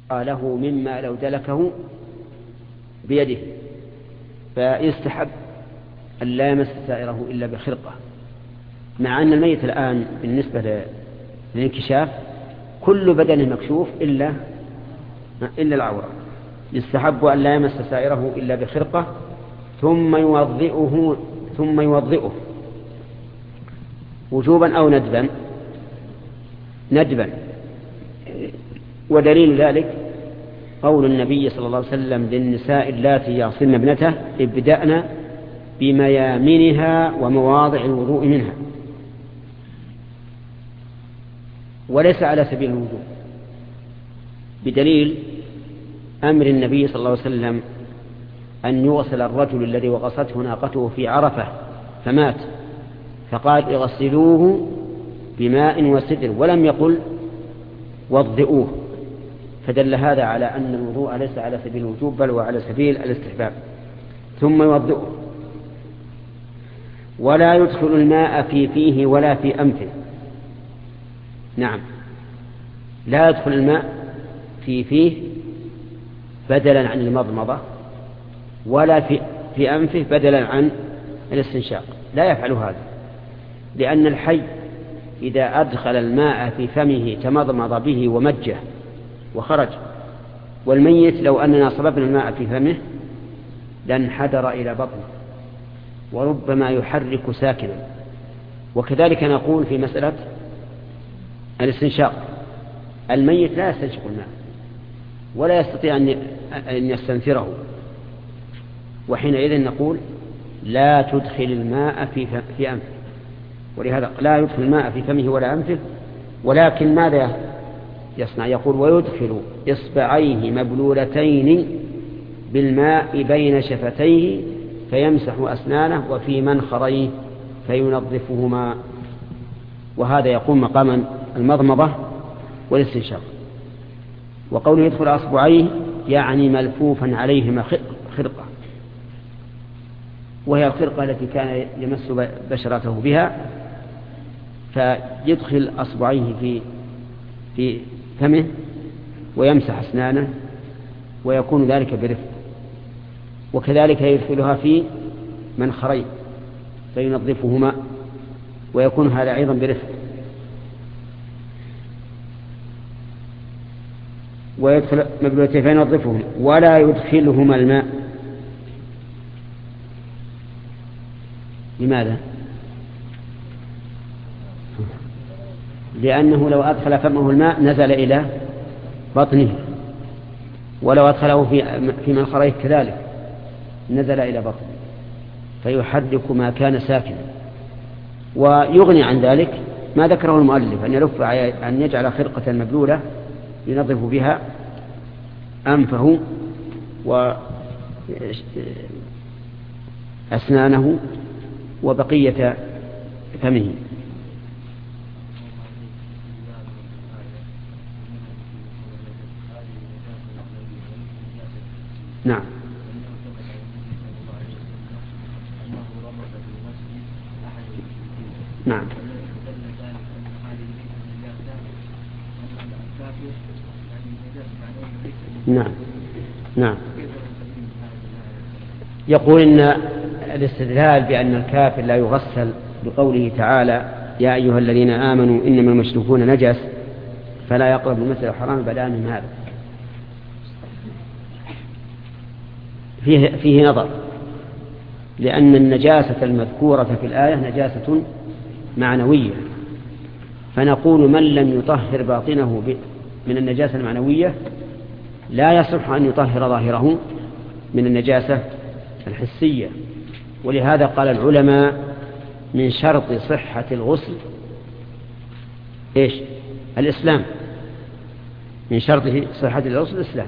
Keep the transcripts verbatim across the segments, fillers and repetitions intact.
له مما لو دلكه بيده، فيستحب أن لا يمس سائره إلا بخرقة، مع أن الميت الآن بالنسبة للانكشاف كل بدنه مكشوف إلا إلا العورة. يستحب أن لا يمس سائره إلا بخرقة، ثم يوضئه ثم يوضئه وجوبا أو ندبا ندبا ودليل ذلك قول النبي صلى الله عليه وسلم للنساء اللاتي يغسلن ابنته: ابدأن بميامنها ومواضع الوضوء منها، وليس على سبيل الوجوب، بدليل أمر النبي صلى الله عليه وسلم أن يغسل الرجل الذي وغصته ناقته في عرفة فمات، فقال: اغسلوه بماء وسدر، ولم يقل وضئوه، فدل هذا على أن الوضوء ليس على سبيل الوجوب بل وعلى سبيل الاستحباب. ثم يوضئه، ولا يدخل الماء في فيه ولا في أنفه. نعم، لا يدخل الماء في فيه بدلا عن المضمضة، ولا في, في أنفه بدلا عن الاستنشاق، لا يفعل هذا، لأن الحي إذا أدخل الماء في فمه تمضمض به ومجه وخرج، والميت لو أننا صببنا الماء في فمه لانحدر إلى بطنه وربما يحرك ساكنا. وكذلك نقول في مسألة الاستنشاق، الميت لا يستنشق الماء ولا يستطيع أن يستنثره، وحينئذ نقول لا تدخل الماء في في أنفه، ولهذا لا يدخل الماء في فمه ولا أنفه. ولكن ماذا يصنع؟ يقول: ويدخل إصبعيه مبلولتين بالماء بين شفتيه فيمسح أسنانه وفي منخريه فينظفهما، وهذا يقوم مقام المضمضة والاستنشاق. وقوله يدخل أصبعيه يعني ملفوفا عليهما خرقة، وهي الخرقة التي كان يمس بشرته بها، فيدخل أصبعيه في في فمه ويمسح أسنانه ويكون ذلك برفق، وكذلك يدخلها في منخريه فينظفهما ويكون هذا أيضا برفق. ويدخل مبلولتين فينظفهما ولا يدخلهما الماء. لماذا؟ لأنه لو أدخل فمه الماء نزل إلى بطنه، ولو أدخله في في منخريه كذلك نزل إلى بطنه فيحرك ما كان ساكنا. ويغني عن ذلك ما ذكره المؤلف، أن يلف أن يجعل خرقة مبلولة ينظف بها أنفه وأسنانه وبقية فمه. نعم. نعم. نعم. نعم. يقول إن الاستدلال بأن الكافر لا يغسل بقوله تعالى: يا أيها الذين آمنوا إنما المشركون نجس فلا يقربوا المسجد الحرام بدءا من هذا، فيه, فيه نظر، لأن النجاسة المذكورة في الآية نجاسة معنوية، فنقول من لم يطهر باطنه من النجاسة المعنوية لا يصح أن يطهر ظاهره من النجاسة الحسية. ولهذا قال العلماء: من شرط صحة الغسل إيش؟ الإسلام. من شرط صحة الغسل الإسلام.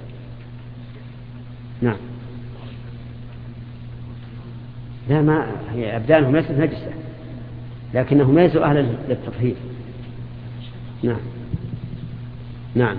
نعم. لا، ما هي أبدانهم ليست نجسة، لكنهم ليسوا أهلا للتطهير. نعم. نعم.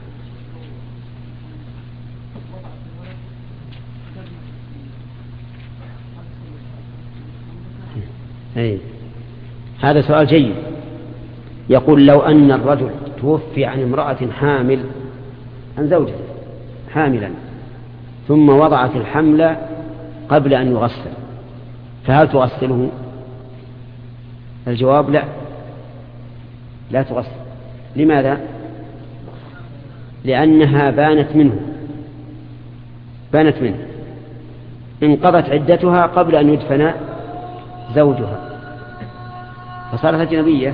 أي. هذا سؤال جيد. يقول: لو أن الرجل توفي عن امرأة حامل عن زوجته حاملا ثم وضعت الحمل قبل أن يغسل، فهل تغسله؟ الجواب لا، لا تغسل. لماذا؟ لأنها بانت منه بانت منه انقضت عدتها قبل أن يدفن زوجها، فصارت أجنبية.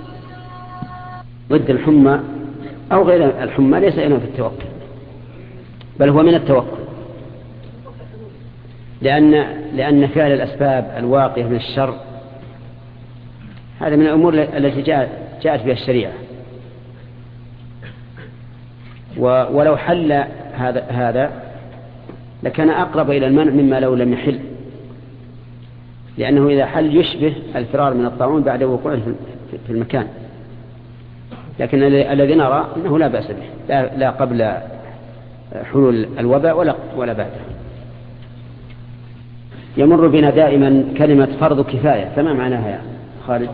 ضد الحمى أو غير الحمى ليس إنه في التوكل، بل هو من التوكل، لأن لأن فعل الأسباب الواقية من الشر هذا من الأمور التي جاءت بها الشريعة. ولو حل هذا هذا لكان أقرب إلى المنع مما لو لم يحل، لأنه إذا حل يشبه الفرار من الطاعون بعد وقوعه في المكان. لكن الذي نرى أنه لا بأس به، لا, لا قبل حلول الوباء ولا, ولا بعده. يمر بنا دائما كلمة فرض كفاية، فما معناها يا خالد؟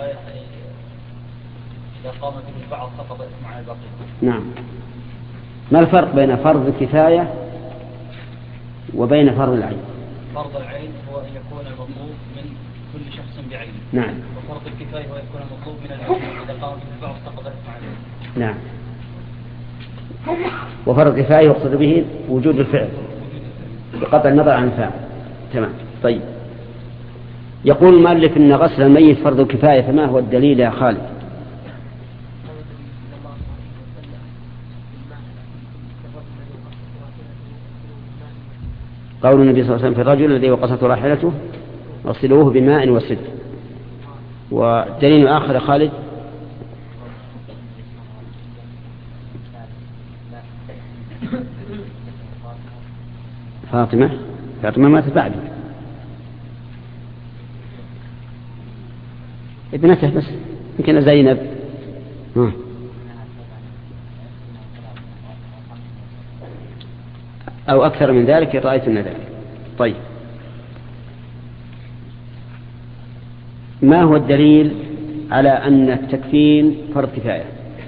إذا قام به البعض سقط إثم على الباقي. نعم. ما الفرق بين فرض كفاية وبين فرض العين؟ فرض العين هو أن يكون المطلوب من كل شخص بعينه. نعم. وفرض الكفاية هو يكون المطلوب من الجميع، إذا قام به البعض سقط إثم عليه. نعم. وفرض الكفاية يقصد به وجود الفعل بقطع النظر عن الفاعل. تمام. طيب، يقول المؤلف إن غسل الميت فرض كفاية، فما هو الدليل يا خالد؟ قول النبي صلى الله عليه وسلم في الرجل الذي وقصته راحلته اغسلوه بماء وسدر. ودليل آخر خالد؟ فاطمة فاطمة ماتت بعده، ابنته بس، يمكن زينب. ها. أو أكثر من ذلك إن رأيت من ذلك. طيب، ما هو الدليل على أن التكفين فرض كفاية؟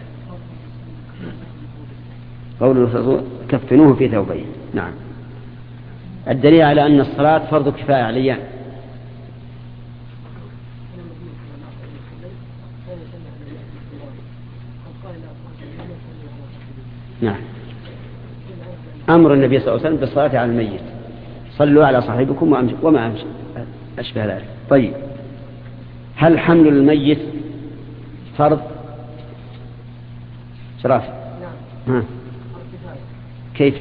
قول الرسول كفنوه في ثوبين. نعم. الدليل على أن الصلاة فرض كفاية عليان. نعم. أمر النبي صلى الله عليه وسلم بالصلاة على الميت، صلوا على صاحبكم وما أشبه ذلك. طيب، هل حمل الميت فرض؟ شرافي. نعم. ها. كيف؟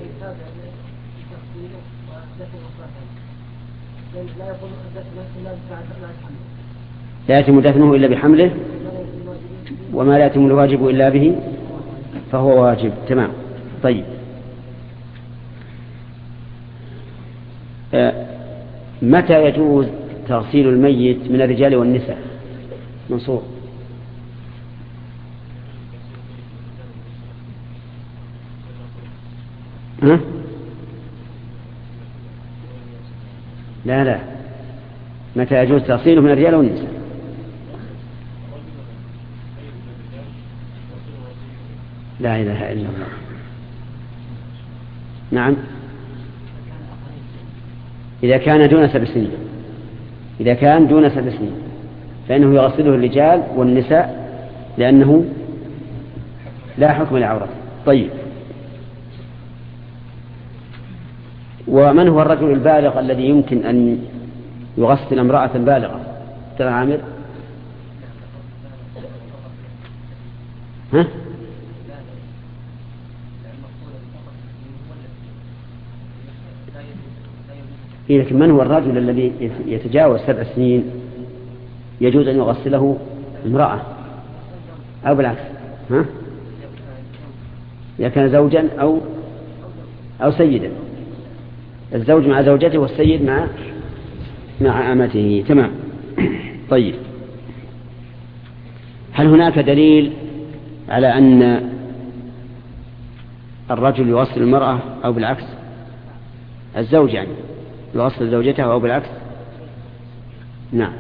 لا يتم دفنه إلا بحمله، وما لا يتم الواجب إلا به فهو واجب. تمام. طيب، آه متى يجوز تغسيل الميت من الرجال والنساء؟ منصور. ها؟ لا لا، متى يجوز تغسيله من الرجال والنساء؟ لا إله إلا الله. نعم. إذا كان دون سبع سنين، إذا كان دون سبع سنين فإنه يغسله الرجال والنساء، لأنه لا حكم لعورته. طيب، ومن هو الرجل البالغ الذي يمكن أن يغسل امرأة بالغة؟ ترى عامر. ها؟ إيه، لكن من هو الرجل الذي يتجاوز سبع سنين يجوز أن يغسله امرأة أو بالعكس؟ ها؟ إذا كان زوجا أو أو سيدا، الزوج مع زوجته والسيد مع مع أمته. تمام. طيب، هل هناك دليل على أن الرجل يغسل المرأة أو بالعكس؟ الزوج يعني يغسل زوجته أو بالعكس؟ نعم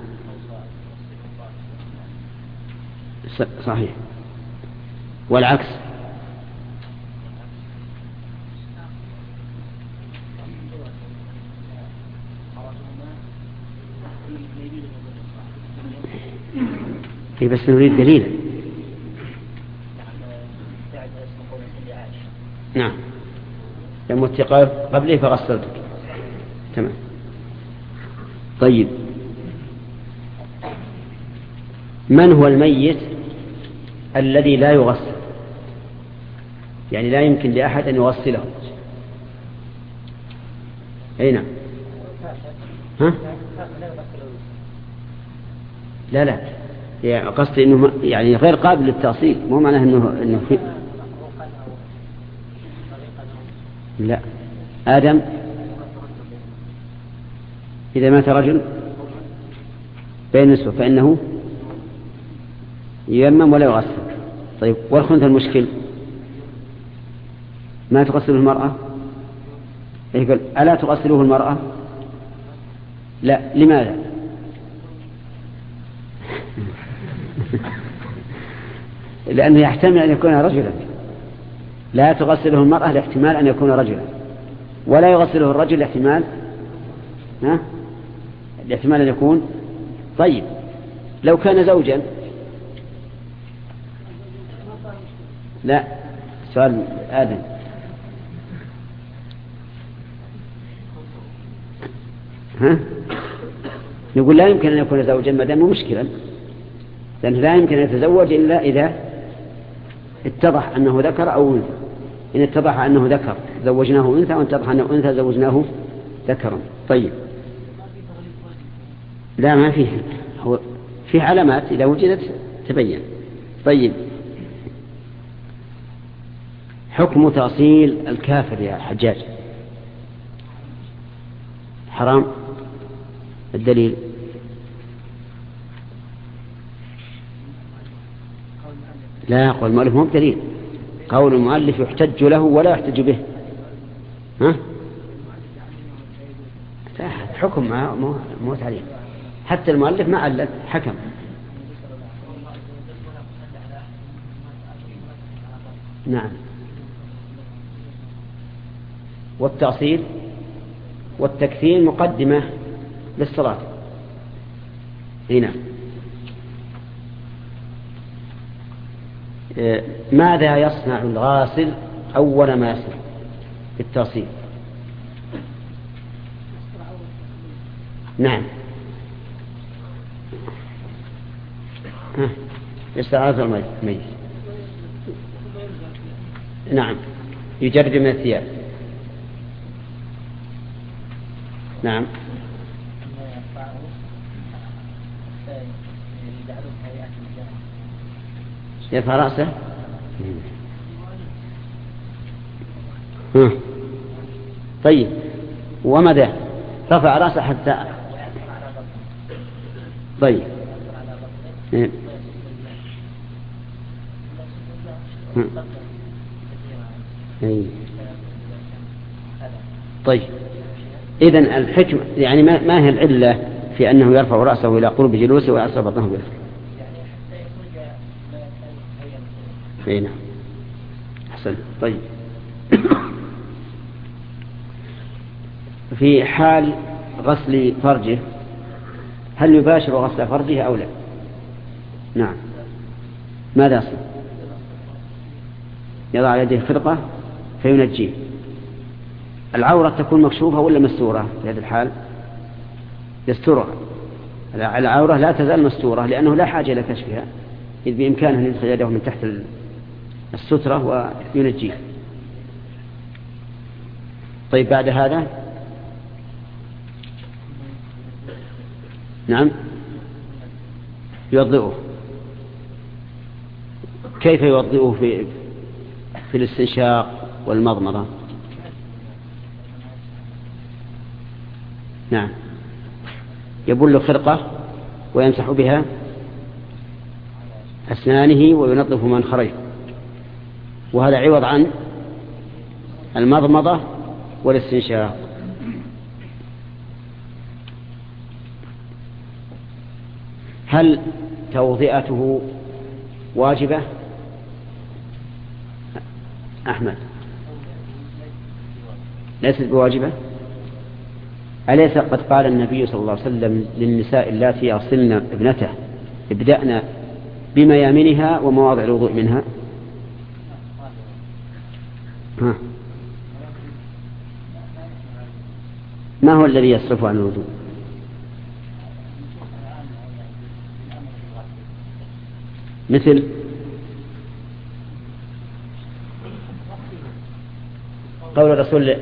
صحيح. والعكس إيه بس نريد دليلا. نعم لما اتقى قبله فغسلتك. تمام. طيب من هو الميت الذي لا يغسل؟ يعني لا يمكن لأحد أن يغسله. أي نعم. ها؟ لا لا يعني قصدي إنه يعني غير قابل للتأصيل، مو معناه إنه إنه في. لا آدم إذا مات رجل بين نسوه فإنه ييمم ولا يغسل. طيب والخنثى المشكل ما تغسله المرأة؟ يقول ألا تغسله المرأة؟ لا. لماذا؟ لأنه يحتمل أن يكون رجلا. لا تغسله المرأة لاحتمال أن يكون رجلا، ولا يغسله الرجل لاحتمال ها لاحتمال أن يكون. طيب لو كان زوجا؟ لا سؤال آدم. ها؟ نقول لا يمكن أن يكون زوجا ما دام مشكلا، لأنه لا يمكن أن يتزوج إلا إذا اتضح أنه ذكر أو أنثى. إن اتضح أنه ذكر زوجناه أنثى، وإن اتضح أنه أنثى زوجناه ذكرا. طيب لا ما فيه، هو فيه علامات إذا وجدت تبين. طيب حكم تأصيل الكافر يا حجاج؟ حرام. الدليل؟ لا قول المؤلف مو بدليل، قول المؤلف يحتج له ولا يحتج به. ها؟ حكم ما مو تعليل، حتى المؤلف ما علل حكم. نعم. والتأصيل والتكفين مقدمة للصلاة. هنا ماذا يصنع الغاسل أول ما يصنع في التأصيل؟ نعم يستعاذ الميت. نعم يجرد من الثياب. نعم يرفع رأسه. طيب وماذا رفع رأسه حتى؟ طيب طيب إذن الحكم يعني ما هي العلة في أنه يرفع رأسه إلى قرب جلوسه ويعصر بطنه به؟ هنا أحسن. طيب في حال غسل فرجه هل يباشر غسل فرجه أو لا؟ نعم. ماذا يصنع؟ يضع يده خرقة فينجيه. العورة تكون مكشوفة ولا مستورة في هذا الحال؟ يسترها. العورة لا تزال مستورة لأنه لا حاجة إلى كشفها، إذ بإمكانه أن يدخل يده من تحت السترة وينجيه. طيب بعد هذا نعم يوضئه. كيف يوضئه في في الاستنشاق والمضمضة؟ نعم يبل خرقة ويمسح بها أسنانه وينظف من خرج، وهذا عوض عن المضمضة والاستنشاق. هل توضئته واجبة؟ أحمد ليست بواجبة. أليس قد قال النبي صلى الله عليه وسلم للنساء اللاتي يغسلن ابنته ابدأنا بميامنها ومواضع الوضوء منها. ها. ما هو الذي يصرف عن الوضوء؟ مثل قول الرسول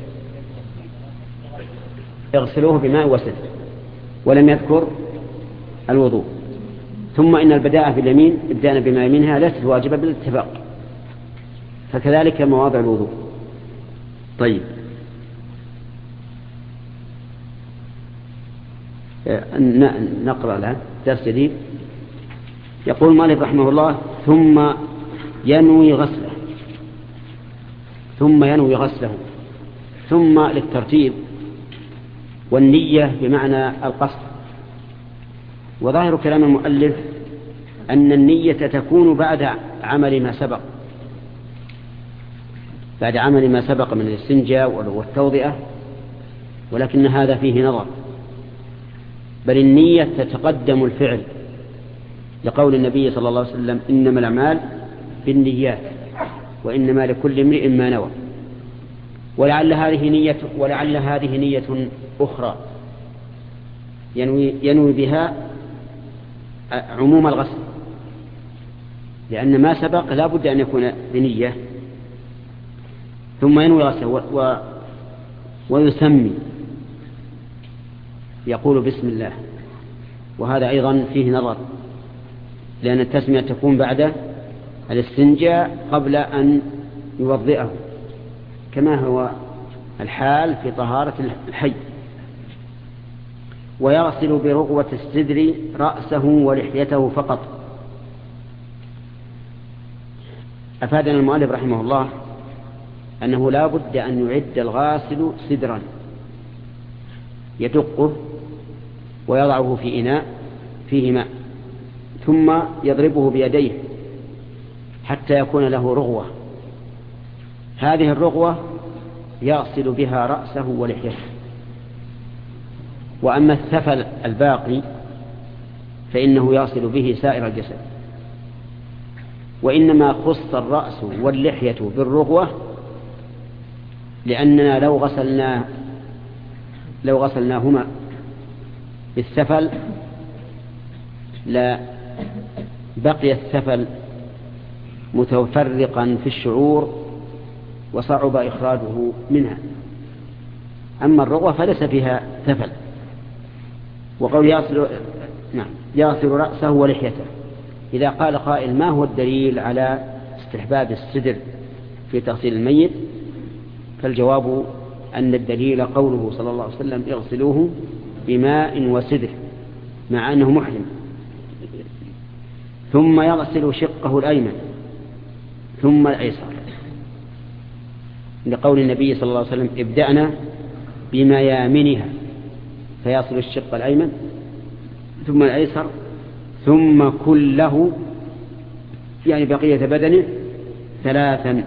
اغسلوه بماء وسدر ولم يذكر الوضوء. ثم إن البداءة باليمين ابدأنا بما يمينها ليست واجبة بالاتفاق، فكذلك مواضع الوضوء. طيب، نقرأ الآن درس جديد. يقول مالك رحمه الله: ثم ينوي غسله. ثم ينوي غسله، ثم للترتيب، والنية بمعنى القصد. وظاهر كلام المؤلف أن النية تكون بعد عمل ما سبق، بعد عمل ما سبق من الاستنجاء والتوضئة، ولكن هذا فيه نظر، بل النية تتقدم الفعل، لقول النبي صلى الله عليه وسلم: إنما الأعمال بالنيات وإنما لكل امرئ ما نوى. ولعل هذه نية ولعل هذه نية أخرى ينوي, ينوي بها عموم الغسل، لأن ما سبق لا بد أن يكون بنية. ثم ينوي غسله و... و... ويسمي، يقول بسم الله، وهذا أيضا فيه نظر، لأن التسمية تكون بعد الاستنجاء قبل أن يوضئه، كما هو الحال في طهارة الحي. ويغسل برغوة السدر رأسه ولحيته فقط. أفادنا المؤلف رحمه الله أنه لا بد أن يعد الغاسل سدرا يدقه ويضعه في إناء فيه ماء، ثم يضربه بيديه حتى يكون له رغوة. هذه الرغوة يغسل بها رأسه ولحيته. وأما الثفل الباقي فإنه يغسل به سائر الجسد. وإنما خص الرأس واللحية بالرغوة لأننا لو غسلنا لو غسلناهما بالثفل لا بقي الثفل متفرقا في الشعور وصعب إخراجه منها. أما الرغوة فليس فيها ثفل. وقول يغسل نعم يغسل رأسه ولحيته. إذا قال قائل: ما هو الدليل على استحباب السدر في تغسيل الميت؟ فالجواب أن الدليل قوله صلى الله عليه وسلم: اغسلوه بماء وسدر، مع أنه محرم. ثم يغسل شقه الأيمن ثم الأيسر، لقول النبي صلى الله عليه وسلم: ابدأنا بميامنها، فيصل الشق الأيمن ثم الأيسر ثم كله، يعني بقية بدنه ثلاثا،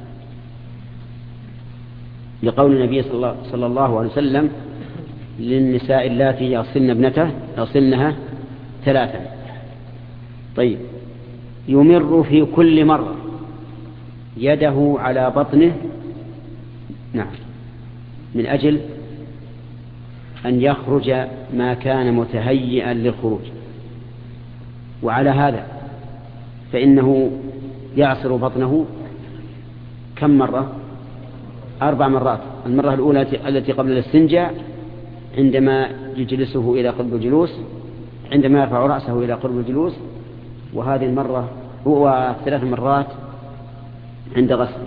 لقول النبي صلى الله عليه وسلم للنساء اللاتي يغسلن ابنته يغسلنها ثلاثا. طيب، يمر في كل مرة يده على بطنه، نعم، من أجل أن يخرج ما كان متهيئا للخروج. وعلى هذا فإنه يعصر بطنه كم مرة؟ أربع مرات. المرة الأولى التي قبل الاستنجاء عندما يجلسه إلى قرب الجلوس، عندما يرفع رأسه إلى قرب الجلوس، وهذه المرة هو ثلاث مرات عند غسله.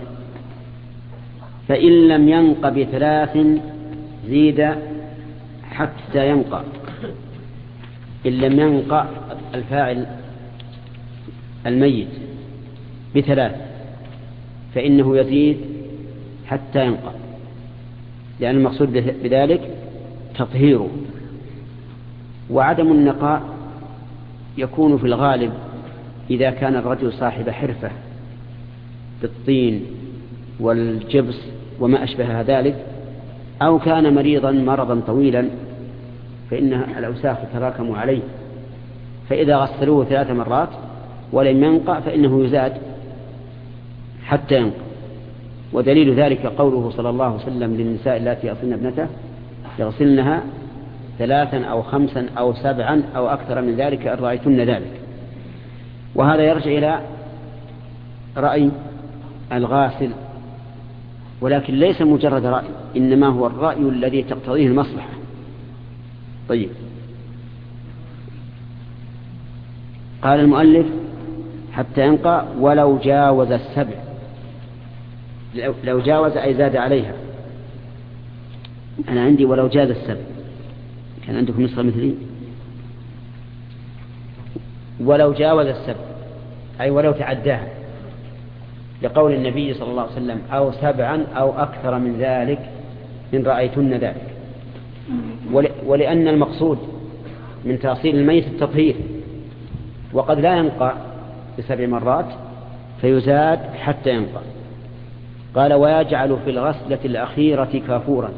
فإن لم ينق بثلاث زيد حتى ينقى. إن لم ينقى الفاعل الميت بثلاث فإنه يزيد حتى ينقى، لأن المقصود بذلك تطهيره. وعدم النقاء يكون في الغالب إذا كان الرجل صاحب حرفة بالطين والجبس وما أشبه ذلك، أو كان مريضا مرضا طويلا فإن الأوساخ تتراكم عليه، فإذا غسلوه ثلاث مرات ولم ينقع فإنه يزاد حتى ينقع. ودليل ذلك قوله صلى الله عليه وسلم للنساء التي يغسلن ابنته يغسلنها ثلاثا أو خمسا أو سبعا أو أكثر من ذلك إن رأيتن ذلك. وهذا يرجع إلى رأي الغاسل، ولكن ليس مجرد رأي، إنما هو الرأي الذي تقتضيه المصلحة. طيب، قال المؤلف حتى ينقع ولو جاوز السبع. لو جاوز أي زاد عليها. أنا عندي ولو جاز السبع، كان عندكم نسخة مثلي. ولو جاوز السبع أي ولو تعداها، لقول النبي صلى الله عليه وسلم أو سبعا أو أكثر من ذلك إن رأيتن ذلك. ولأن المقصود من تأصيل الميت التطهير، وقد لا ينقع بسبع مرات فيزاد حتى ينقع. قال ويجعل في الغسلة الأخيرة كافورا،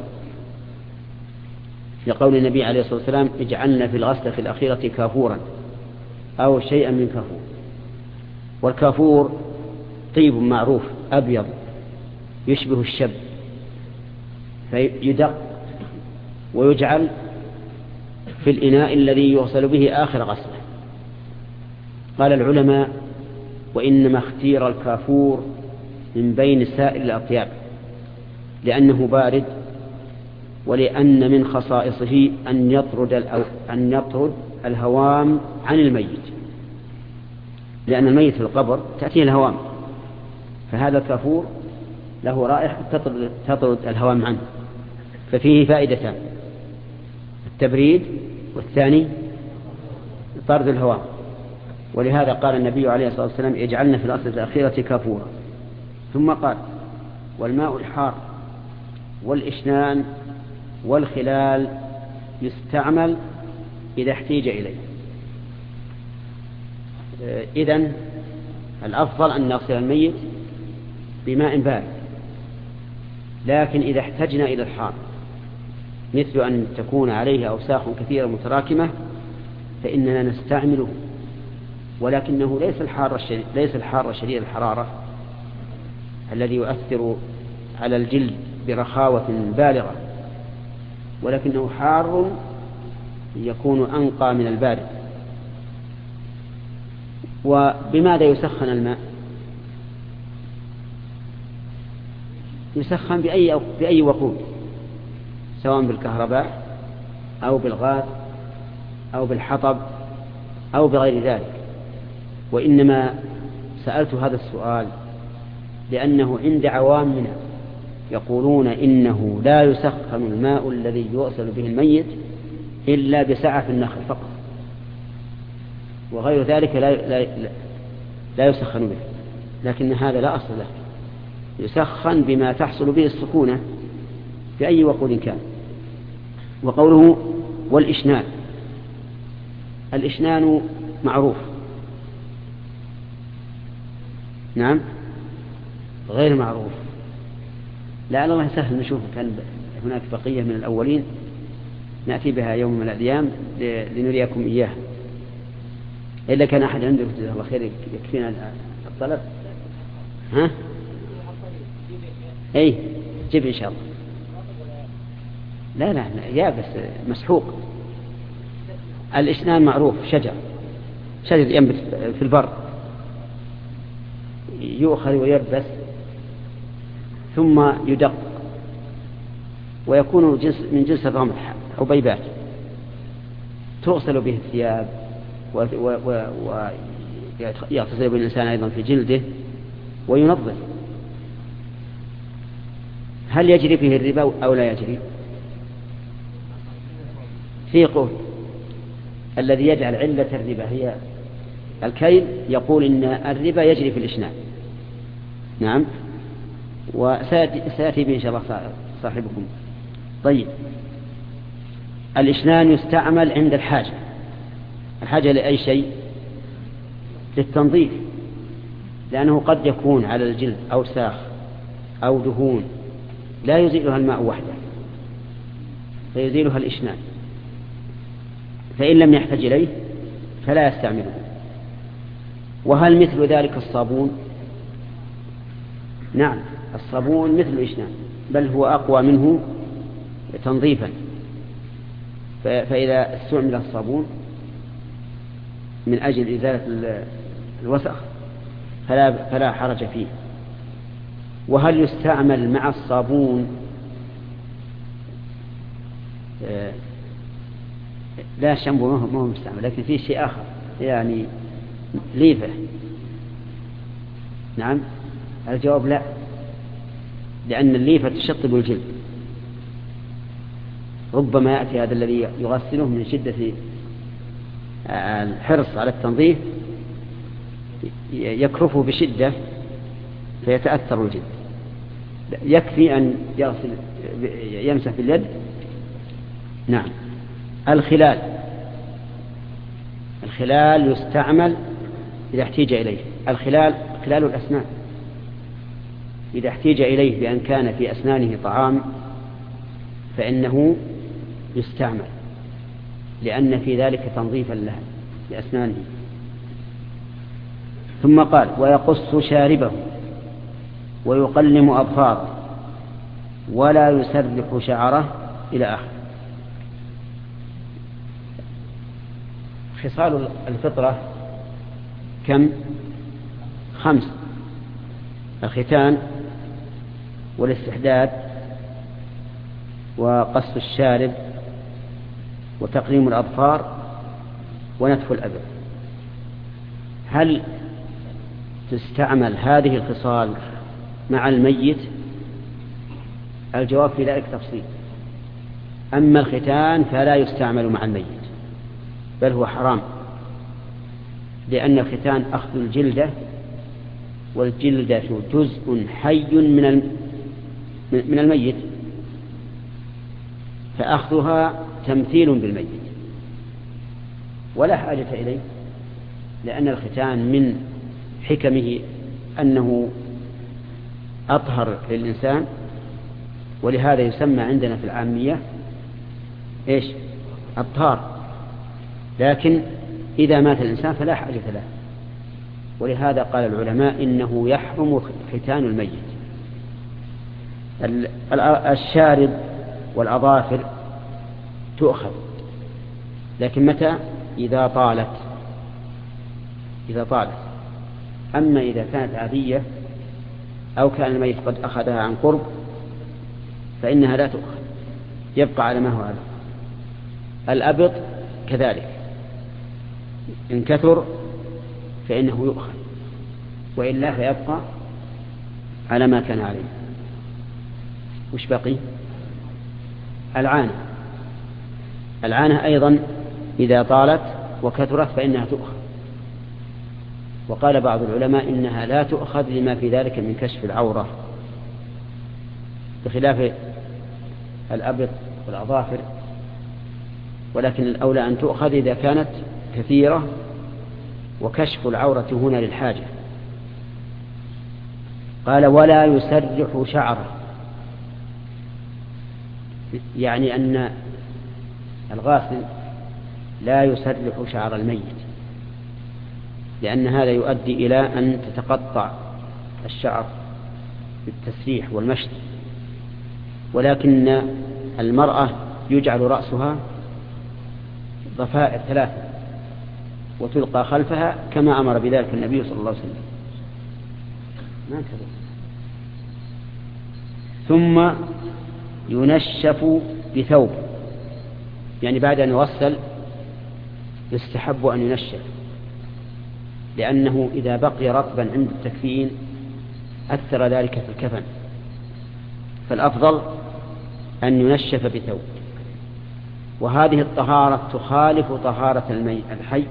لقول النبي عليه الصلاة والسلام اجعلنا في الغسلة الأخيرة كافورا أو شيئا من كافور. والكافور طيب معروف أبيض يشبه الشب، فيدق ويجعل في الإناء الذي يغسل به آخر غسله. قال العلماء وإنما اختير الكافور من بين سائر الأطياب لأنه بارد، ولأن من خصائصه أن يطرد أن يطرد الهوام عن الميت، لأن الميت في القبر تأتيه الهوام، فهذا الكافور له رائحة تطرد, تطرد الهوام عنه، ففيه فائدتان: التبريد، والثاني طرد الهوام. ولهذا قال النبي عليه الصلاة والسلام اجعلنا في الغسلة الأخيرة كافورا. ثم قال والماء الحار والإشنان والخلال يستعمل إذا احتيج إليه. إذن الأفضل أن نغسل الميت بماء بارد، لكن إذا احتجنا إلى الحار مثل أن تكون عليه أوساخ كثيرة متراكمة فإننا نستعمله، ولكنه ليس الحار الشديد ليس الحار شديد الحرارة الذي يؤثر على الجلد برخاوة بالغة، ولكنه حار يكون أنقى من البارد. وبماذا يسخن الماء؟ يسخن بأي بأي وقود، سواء بالكهرباء أو بالغاز أو بالحطب أو بغير ذلك. وإنما سألت هذا السؤال لأنه عند عوامنا يقولون إنه لا يسخن الماء الذي يغسل به الميت إلا بسعف النخل فقط، وغير ذلك لا, لا, لا يسخن به. لكن هذا لا أصل له، يسخن بما تحصل به السخونة في أي وقود كان. وقوله والإشنان، الإشنان معروف، نعم غير معروف. لعل الله سهل نشوف كان هناك بقية من الأولين نأتي بها يوم من الأيام لنريكم إياها. إلا كان أحد عنده جزاه الله خير يكفينا الطلب. ها؟ أي جيب إن شاء الله. لا لا يا بس مسحوق. الإشنان معروف، شجر شجر ينبت في البر، يؤخذ ويربس ثم يدق ويكون جنس من جنس الرمح أو بيبات، تغسل به الثياب ويغتسل به الإنسان أيضا في جلده وينظف. هل يجري فيه الربا أو لا يجري؟ في قول الذي يجعل علة الربا هي الكيل يقول إن الربا يجري في الإشنان. نعم، وسيأتي به إن شاء الله صاحبكم. طيب، الإشنان يستعمل عند الحاجة. الحاجة لأي شيء؟ للتنظيف، لأنه قد يكون على الجلد أوساخ أو دهون لا يزيلها الماء وحده فيزيلها الإشنان، فإن لم يحتج إليه فلا يستعمله. وهل مثل ذلك الصابون؟ نعم، الصابون مثل الإشنان، بل هو أقوى منه تنظيفا. فإذا استعمل الصابون من أجل إزالة الوسخ فلا, فلا حرج فيه. وهل يستعمل مع الصابون لا الشامبو ما هو مستعمل، لكن فيه شيء آخر يعني ليفة؟ نعم، الجواب لا، لأن الليفة تشطب الجلد، ربما يأتي هذا الذي يغسله من شدة الحرص على التنظيف يكرفه بشدة فيتأثر الجلد. يكفي أن يغسل يمسح باليد. نعم. الخلال الخلال يستعمل إذا احتيج إليه. الخلال خلال الأسنان إذا احتيج إليه بأن كان في أسنانه طعام فإنه يستعمل، لأن في ذلك تنظيفا له لأسنانه. ثم قال ويقص شاربه ويقلم أظفاره ولا يسرح شعره إلى آخر. خصال الفطرة كم؟ خمس: الختان والاستحداد وقص الشارب وتقليم الأظفار ونتف الأبر. هل تستعمل هذه الخصال مع الميت؟ الجواب في ذلك تفصيل. أما الختان فلا يستعمل مع الميت، بل هو حرام، لأن الختان أخذ الجلدة، والجلدة جزء حي من من الميت، فأخذها تمثيل بالميت ولا حاجة إليه، لأن الختان من حكمه أنه أطهر للإنسان، ولهذا يسمى عندنا في العامية إيش؟ الطهار. لكن إذا مات الإنسان فلا حاجة له، ولهذا قال العلماء إنه يحرم ختان الميت. الشارب والأظافر تؤخذ، لكن متى؟ إذا طالت إذا طالت أما إذا كانت عادية أو كان الميت قد أخذها عن قرب فإنها لا تؤخذ، يبقى على ما هو عليه. الأبط كذلك إن كثر فإنه يؤخذ، وإلا فيبقى على ما كان عليه. وش بقي؟ العانة العانة أيضا إذا طالت وكثرت فإنها تؤخذ، وقال بعض العلماء إنها لا تؤخذ لما في ذلك من كشف العورة، بخلاف الأبط والأظافر، ولكن الأولى أن تؤخذ إذا كانت كثيرة وكشف العورة هنا للحاجة. قال ولا يسرح شعره، يعني أن الغاسل لا يسرح شعر الميت، لأن هذا يؤدي إلى أن تتقطع الشعر بالتسريح والمشط، ولكن المرأة يجعل رأسها ضفائر ثلاثة وتلقى خلفها كما أمر بذلك النبي صلى الله عليه وسلم. ما ثم ينشف بثوب، يعني بعد أن يغسل يستحب أن ينشف، لأنه إذا بقي رطبا عند التكفين أثر ذلك في الكفن، فالأفضل أن ينشف بثوب. وهذه الطهارة تخالف طهارة الحي،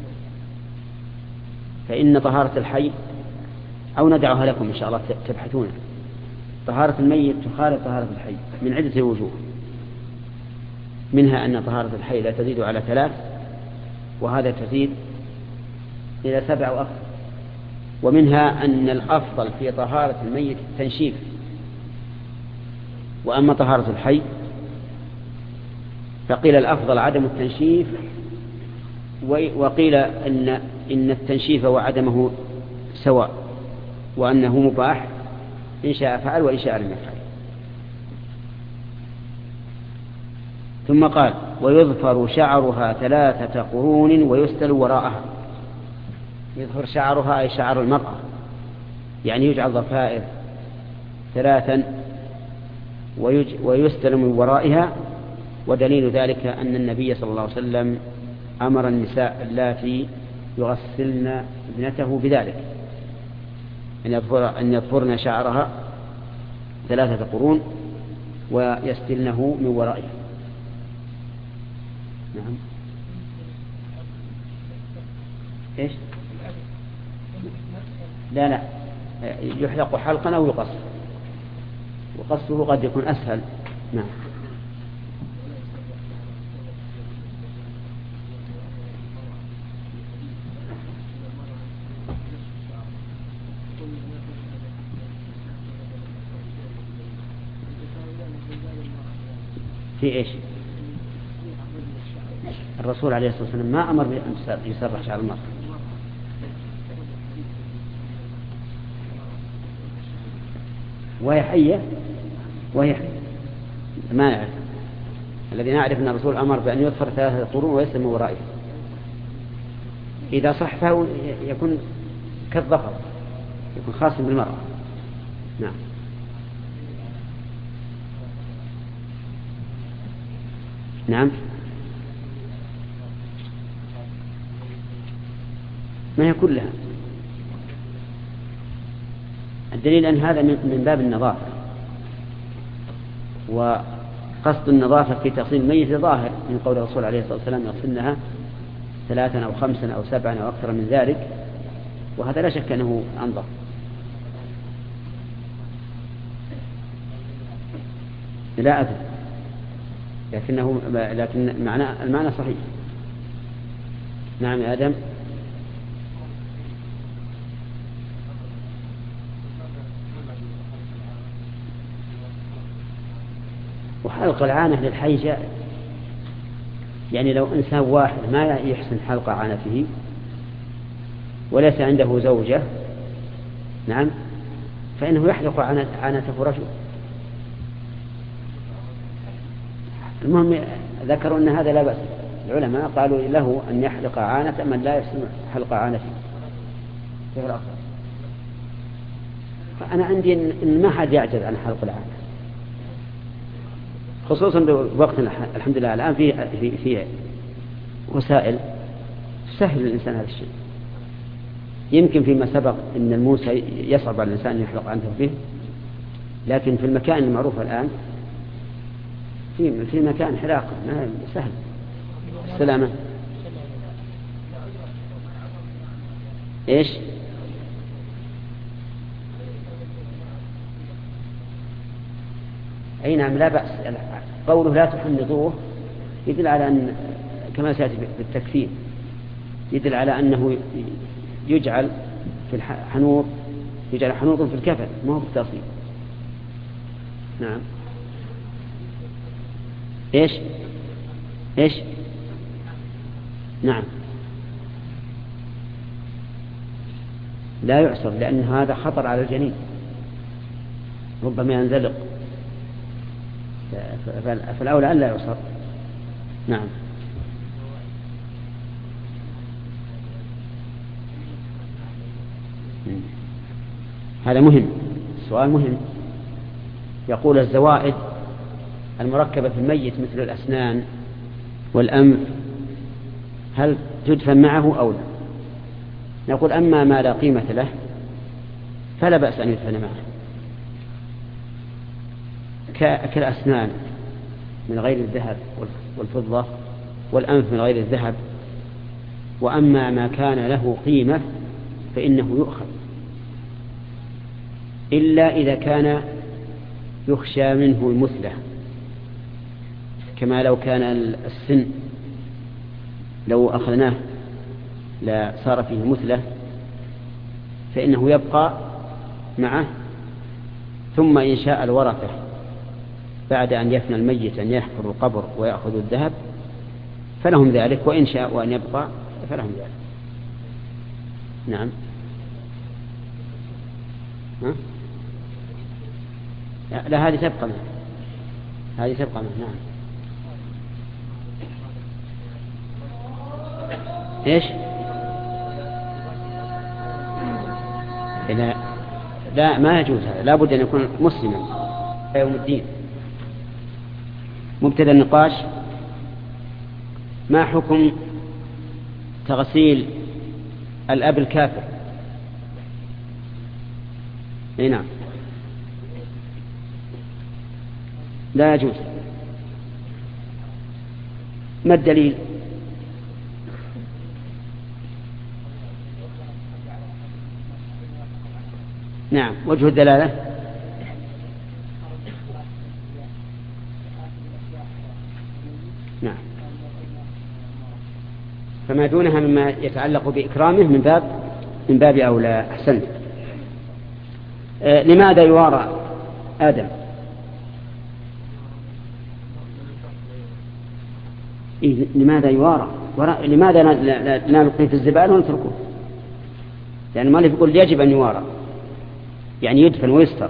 فإن طهارة الحي أو ندعها لكم إن شاء الله تبحثون. طهارة الميت تخالف طهارة الحي من عدة وجوه، منها أن طهارة الحي لا تزيد على ثلاث، وهذا تزيد إلى سبع وأكثر. ومنها أن الأفضل في طهارة الميت التنشيف، وأما طهارة الحي فقيل الأفضل عدم التنشيف، وقيل أن إن التنشيف وعدمه سواء، وأنه مباح إن شاء فعل وإن شاء لم يفعل. ثم قال ويظفر شعرها ثلاثة قرون ويستل وراءها. يظفر شعرها أي شعر المرأة، يعني يجعل ضفائر ثلاثا ويستل من ورائها. ودليل ذلك أن النبي صلى الله عليه وسلم أمر النساء اللاتي يغسلن ابنته بذلك أن يظفرن شعرها ثلاثة قرون ويستلنه من ورائها. نعم. إيش؟ لا لا يحلق حلقا أو يقص، وقصه قد يكون أسهل. نعم. في إيش؟ الرسول عليه الصلاة والسلام ما أمر بأن يسرح شعر المرأة. وهي حية وهي حية ما نعرف. الذي نعرف أن الرسول أمر بأن يظفر ثلاثة قرون ويسلم من ورائه. إذا صح فهو يكون كالظفر، يكون خاص بالمرأة. نعم. نعم. ما هي كلها. الدليل أن هذا من باب النظافة، وقصد النظافة في تغسيل الميت ظاهر من قول الرسول عليه الصلاة والسلام يغسلنها ثلاثا أو خمسا أو سبعا أو أكثر من ذلك، وهذا لا شك أنه أنظف. لا أدري، لكنه لكن المعنى المعنى صحيح. نعم يا آدم. وحلق العانة للحي جائز، يعني لو إنسان واحد ما يحسن حلق عانته وليس عنده زوجة، نعم، فإنه يحلق عانته رجل. المهم ذكروا أن هذا لا بأس. العلماء قالوا له أن يحلق عانة من لا يحسن حلق عانته. كيف الأخر؟ فأنا عندي إن ما حد يعجز عن حلق العانة، خصوصا بوقت الحمد لله الآن في في في وسائل تسهل الإنسان هذا الشيء. يمكن فيما سبق إن الموسى يصعب على الإنسان أن يحلق عنه فيه، لكن في المكان المعروف الآن في في مكان حلاقة سهل. السلامة. إيش؟ أي نعم لا بأس. قوله لا تحنطوه يدل على أن كما سيأتي بالتكفير يدل على أنه يجعل في الحنوط يجعل حنوط في الكفن ما هو بالتصيب. نعم. إيش إيش نعم لا يعصر، لأن هذا خطر على الجنين ربما ينزلق، فالأولى أن لا يعصر. نعم. هذا مهم، السؤال مهم. يقول الزوائد المركبة في الميت مثل الأسنان والأنف هل تدفن معه أو لا؟ نقول أما ما لا قيمة له فلا بأس أن يدفن معه، كالأسنان من غير الذهب والفضة، والأنف من غير الذهب. وأما ما كان له قيمة فإنه يؤخذ، إلا إذا كان يخشى منه المثلة، كما لو كان السن لو أخذناه لا صار فيه مثلة فإنه يبقى معه، ثم إن شاء الورثة بعد أن يفنى الميت أن يحفروا القبر ويأخذوا الذهب فلهم ذلك، وإن شاء وأن يبقى فلهم ذلك. نعم. ها؟ لا, لا هذه تبقى معه. هذه تبقى معه. نعم. ايش؟ لا لا ما يجوز هذا، لا بد أن يكون مسلما يوم الدين. مبتدأ النقاش: ما حكم تغسيل الأب الكافر؟ اي نعم لا يجوز. ما الدليل؟ نعم وجه الدلالة نعم فما دونها مما يتعلق بإكرامه من باب من باب أولى. أحسنت. آه لماذا يوارى آدم؟ إيه لماذا يوارى؟ لماذا لا نلقيه في الزبالة ونتركه؟ لأن المؤلف يقول يجب أن يوارى، يعني يدفن ويستر.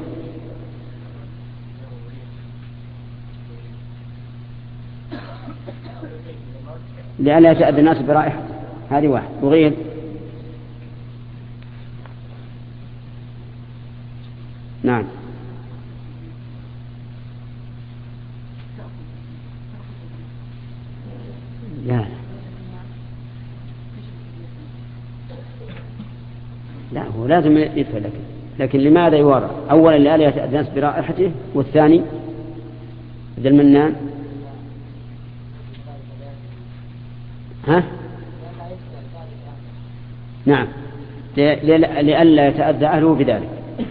لئلا يتأذى الناس برائحته. هذه واحد. وغير نعم لا لا هو لازم يدفن. لكن لكن لماذا يوارى؟ أولا لئلا يتأذى الناس برائحته، والثاني ذا المنان ها نعم لئلا يتأذى أهله بذلك.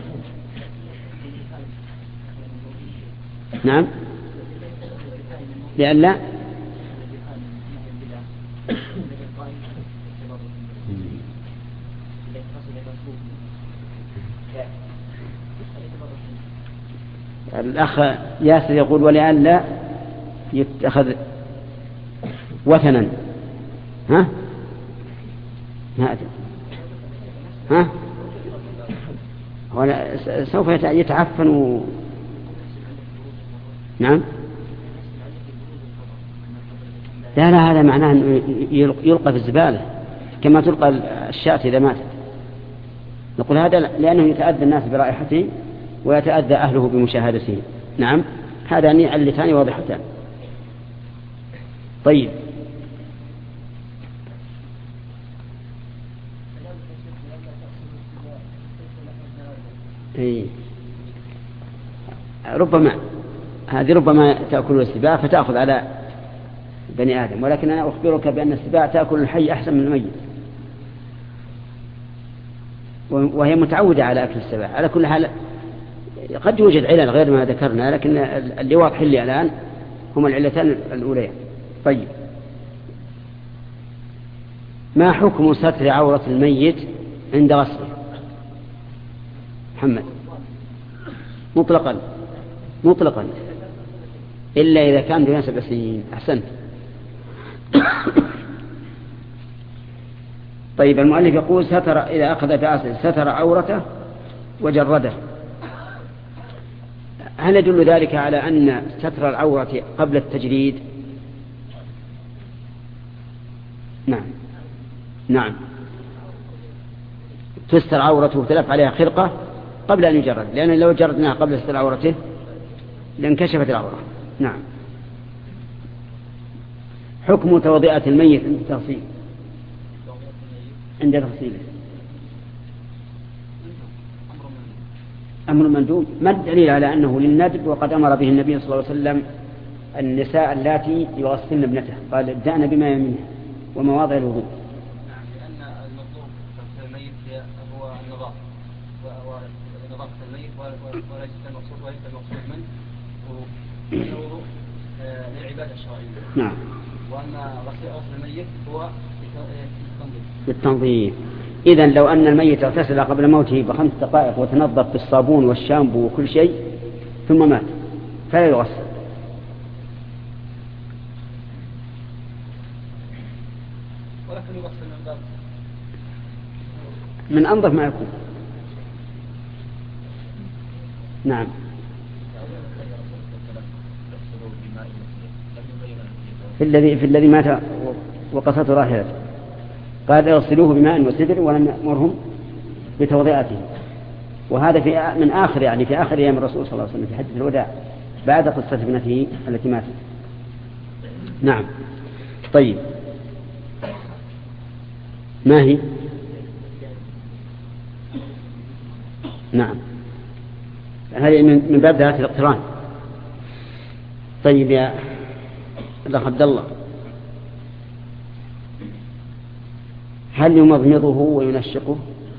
نعم لئلا الأخ ياسر يقول ولئلا يتخذ وثنا. ها ما أدري. ها ولا سوف يتعفن و... نعم لا لا هذا معناه أنه يلقى في الزبالة كما تلقى الشاة إذا ماتت. نقول هذا لأنه يتأذى الناس برائحته ويتأذى أهله بمشاهدته. نعم هذا علتان واضحتان. طيب إيه. ربما هذه ربما تأكل السباع فتأخذ على بني آدم، ولكن أنا أخبرك بأن السباع تأكل الحي أحسن من الميت، وهي متعودة على أكل السباع. على كل حال قد يوجد علل غير ما ذكرنا، لكن اللي واضح لي الآن هما العلتان الأوليان. طيب ما حكم ستر عورة الميت عند غسله؟ محمد. مطلقا مطلقا إلا إذا كان دون سبع سنين. أحسنت. طيب المؤلف يقول ستر إذا أخذ بعصر ستر عورته وجرده. هل يدل ذلك على أن ستر العورة قبل التجريد؟ نعم نعم تستر عورته وتلف عليها خرقة قبل أن يجرد، لأن لو جردناها قبل ستر عورته لانكشفت العورة. نعم. حكم توضئة الميت عند التغسيل عند تغسيله أمر مندوب. ما الدليل على أنه للندب وقد أمر به النبي صلى الله عليه وسلم النساء اللاتي يغسلن ابنته؟ قال ابدأن بما يمنه ومواضع الوضوء. نعم لأن المطلوب في الميت هو النظافة ونظافة الميت وليس المقصود وليس المقصود منه الوضوء للعبادة الشرعية. نعم. وأما غسل الميت هو للتنظيف. للتنظيف. إذن لو أن الميت اغتسل قبل موته بخمس دقائق وتنظف بالصابون والشامبو وكل شيء ثم مات فلا يغسل. ولكن يغسل من باب من أنظف ما يكون. نعم. في الذي في الذي مات وقصته راحلته قال اغسلوه بماء وسدر ولم يأمرهم بتوضئته، وهذا في من آخر يعني في آخر أيام الرسول صلى الله عليه وسلم في حجة الوداع بعد قصة ابنته التي ماتت. نعم. طيب ما هي؟ نعم هذه من باب ذات الاقتران. طيب يا الأخ عبد الله، هل يمضمضه وينشقه؟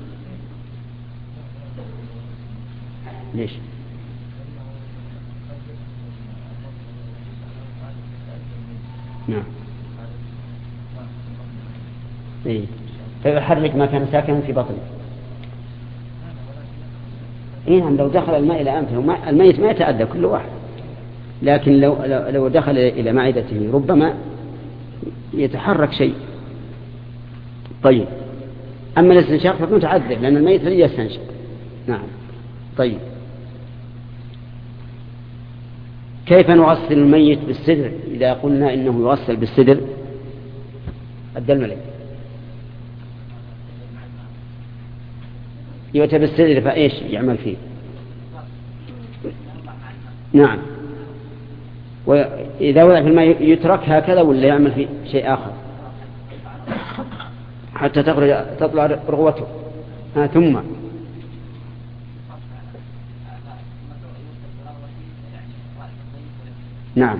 ليش؟ نعم. إيه. فيحرك ما كان ساكنا في بطنه. إيه نعم، لو دخل الماء إلى أنفه الميت ما يتأذى كل واحد، لكن لو لو دخل إلى معدته ربما يتحرك شيء. طيب أما الاستنشاق فكنت تعذر لأن الميت لن يستنشق. نعم. طيب كيف نغسل الميت بالسدر إذا قلنا إنه يغسل بالسدر؟ الدلم عليه يؤتى بالسدر فإيش يعمل فيه؟ نعم. وإذا وضع في الماء يترك هكذا ولا يعمل فيه شيء آخر حتى تخرج تطلع رغوته؟ ها ثم نعم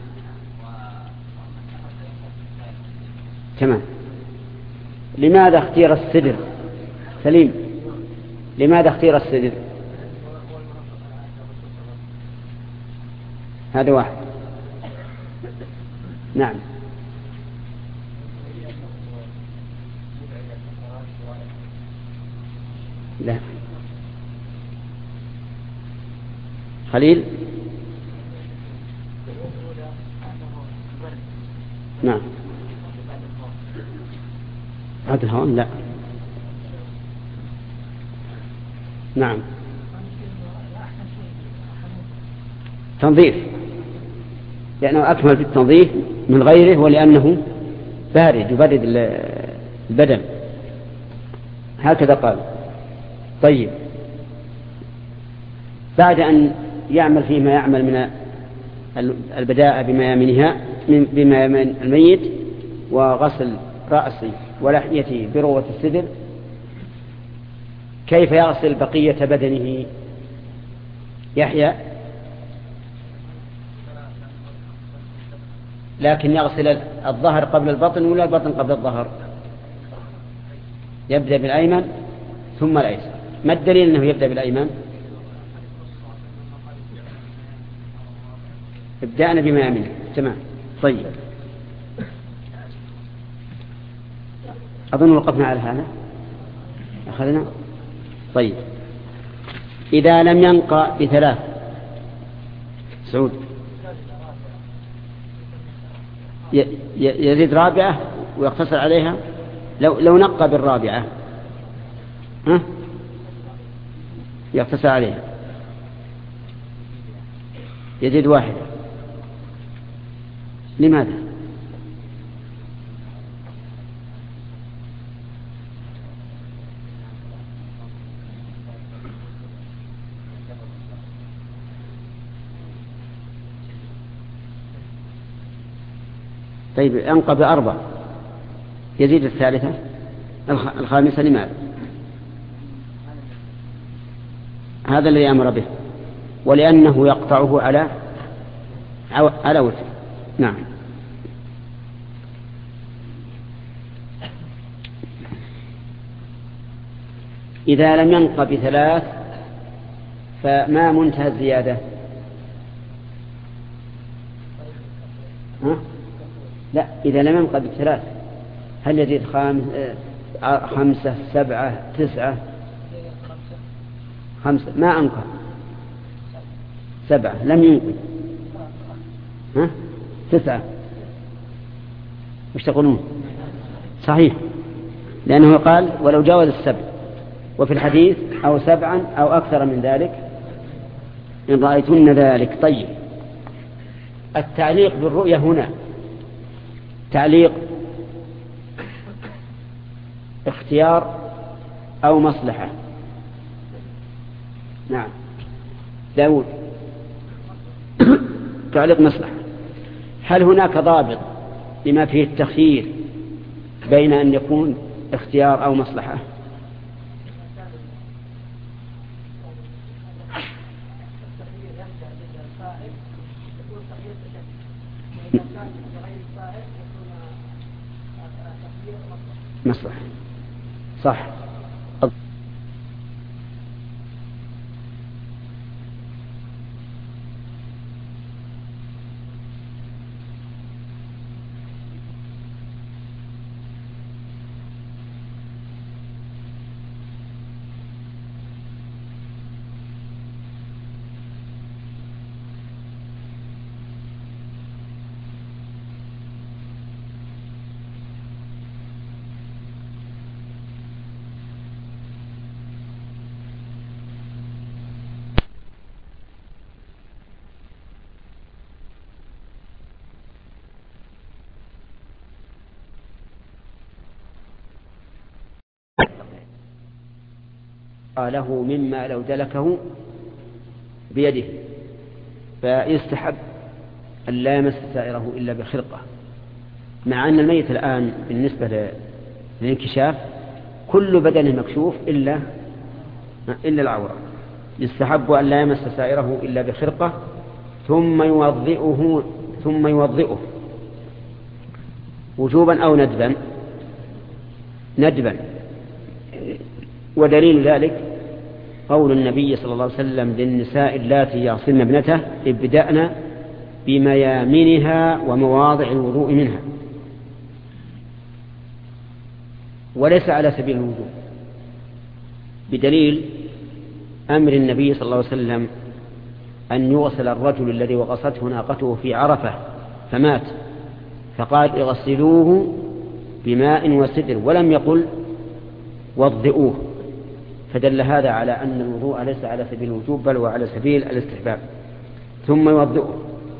تمام. لماذا اختير السدر سليم؟ لماذا اختير السدر؟ هذا واحد. نعم. لا خليل. نعم. هذا الهون لا. نعم. تنظيف، لأنه أكمل في التنظيف من غيره، ولأنه بارد يبرد البدن، هكذا قال. طيب بعد أن يعمل فيما يعمل من البداءة بميامنها بميامن الميت وغسل رأسه ولحيته بروة السدر، كيف يغسل بقية بدنه؟ يحيى لكن يغسل الظهر قبل البطن ولا البطن قبل الظهر؟ يبدأ بالأيمن ثم الأيسر. ما الدليل أنه يبدأ بالأيمن؟ ابدأنا بما يمنه. تمام. طيب أظن وقفنا على هذا أخذنا. طيب إذا لم ينقى بثلاث سعود يزيد رابعة ويقتصر عليها. لو لو نقى بالرابعة ها يقتصر عليها يزيد واحدة. لماذا؟ طيب أنقى بأربع يزيد الثالثة الخامسة. لماذا؟ هذا الذي أمر به، ولأنه يقطعه على على وتر. نعم. إذا لم ينق بثلاث فما منتهى الزيادة؟ ها؟ لا، إذا لم ينق بثلاث هل يزيد خامس خمسة سبعة تسعة؟ خمسة ما أنقى، سبعة لم ينقي، ها تسعة. وش تقولون؟ صحيح، لأنه قال ولو جاوز السبع وفي الحديث أو سبعا أو أكثر من ذلك إن رأيتن ذلك. طيب، التعليق بالرؤية هنا تعليق اختيار أو مصلحة؟ نعم داود. تعليق مصلحة. هل هناك ضابط لما فيه التخيير بين أن يكون اختيار أو مصلحة؟ مصلحة صح. له مما لو دلكه بيده، فيستحب أن لا يمس سائره إلا بخرقة، مع أن الميت الآن بالنسبة للانكشاف كل بدنه مكشوف إلا إلا العورة. يستحب أن لا يمس سائره إلا بخرقة ثم يوضئه ثم يوضئه وجوبا أو ندبا ندبا ودليل ذلك قول النبي صلى الله عليه وسلم للنساء اللاتي يغسلن ابنته ابدأن بميامنها ومواضع الوضوء منها، وليس على سبيل الوجوب، بدليل أمر النبي صلى الله عليه وسلم أن يغسل الرجل الذي وغصته ناقته في عرفة فمات، فقال اغسلوه بماء وسدر ولم يقل وضئوه، فدل هذا على أن الوضوء ليس على سبيل الوجوب بل وعلى سبيل الاستحباب. ثم يوضئه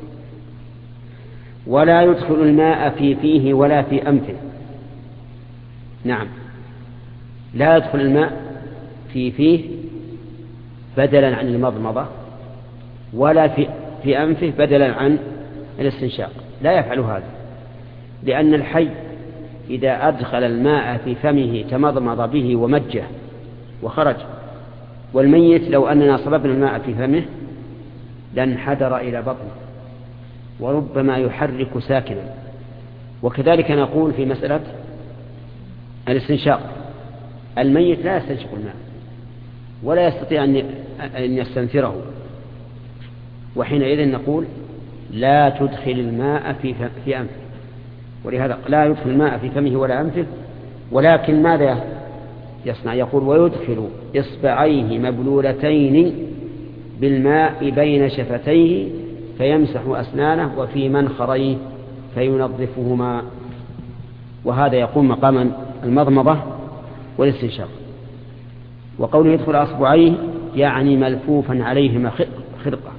ولا يدخل الماء في فيه ولا في أنفه. نعم، لا يدخل الماء في فيه بدلا عن المضمضة ولا في, في أنفه بدلا عن الاستنشاق، لا يفعل هذا، لأن الحي إذا أدخل الماء في فمه تمضمض به ومجه وخرج، والميت لو أننا صببنا الماء في فمه لانحدر إلى بطنه وربما يحرك ساكنا. وكذلك نقول في مسألة الاستنشاق، الميت لا يستنشق الماء ولا يستطيع أن يستنثره، وحينئذ نقول لا تدخل الماء في في أنفه، ولهذا لا يدخل الماء في فمه ولا أنفه. ولكن ماذا يصنع؟ يقول ويدخل إصبعيه مبلولتين بالماء بين شفتيه فيمسح أسنانه وفي منخريه فينظفهما، وهذا يقوم مقام المضمضة والاستنشاق. وقوله يدخل أصبعيه يعني ملفوفا عليهما خرقة،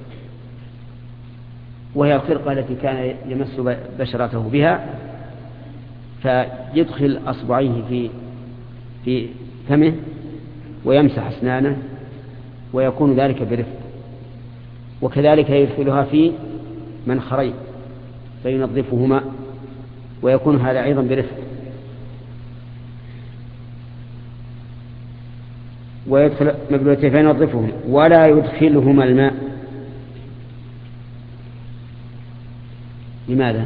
وهي الخرقة التي كان يمس بشرته بها، فيدخل أصبعيه في في فمه ويمسح أسنانه ويكون ذلك برفق، وكذلك يدخلها في منخريه فينظفهما ويكون هذا أيضا برفق. ويدخل مبلولتين فينظفهما ولا يدخلهما الماء. لماذا؟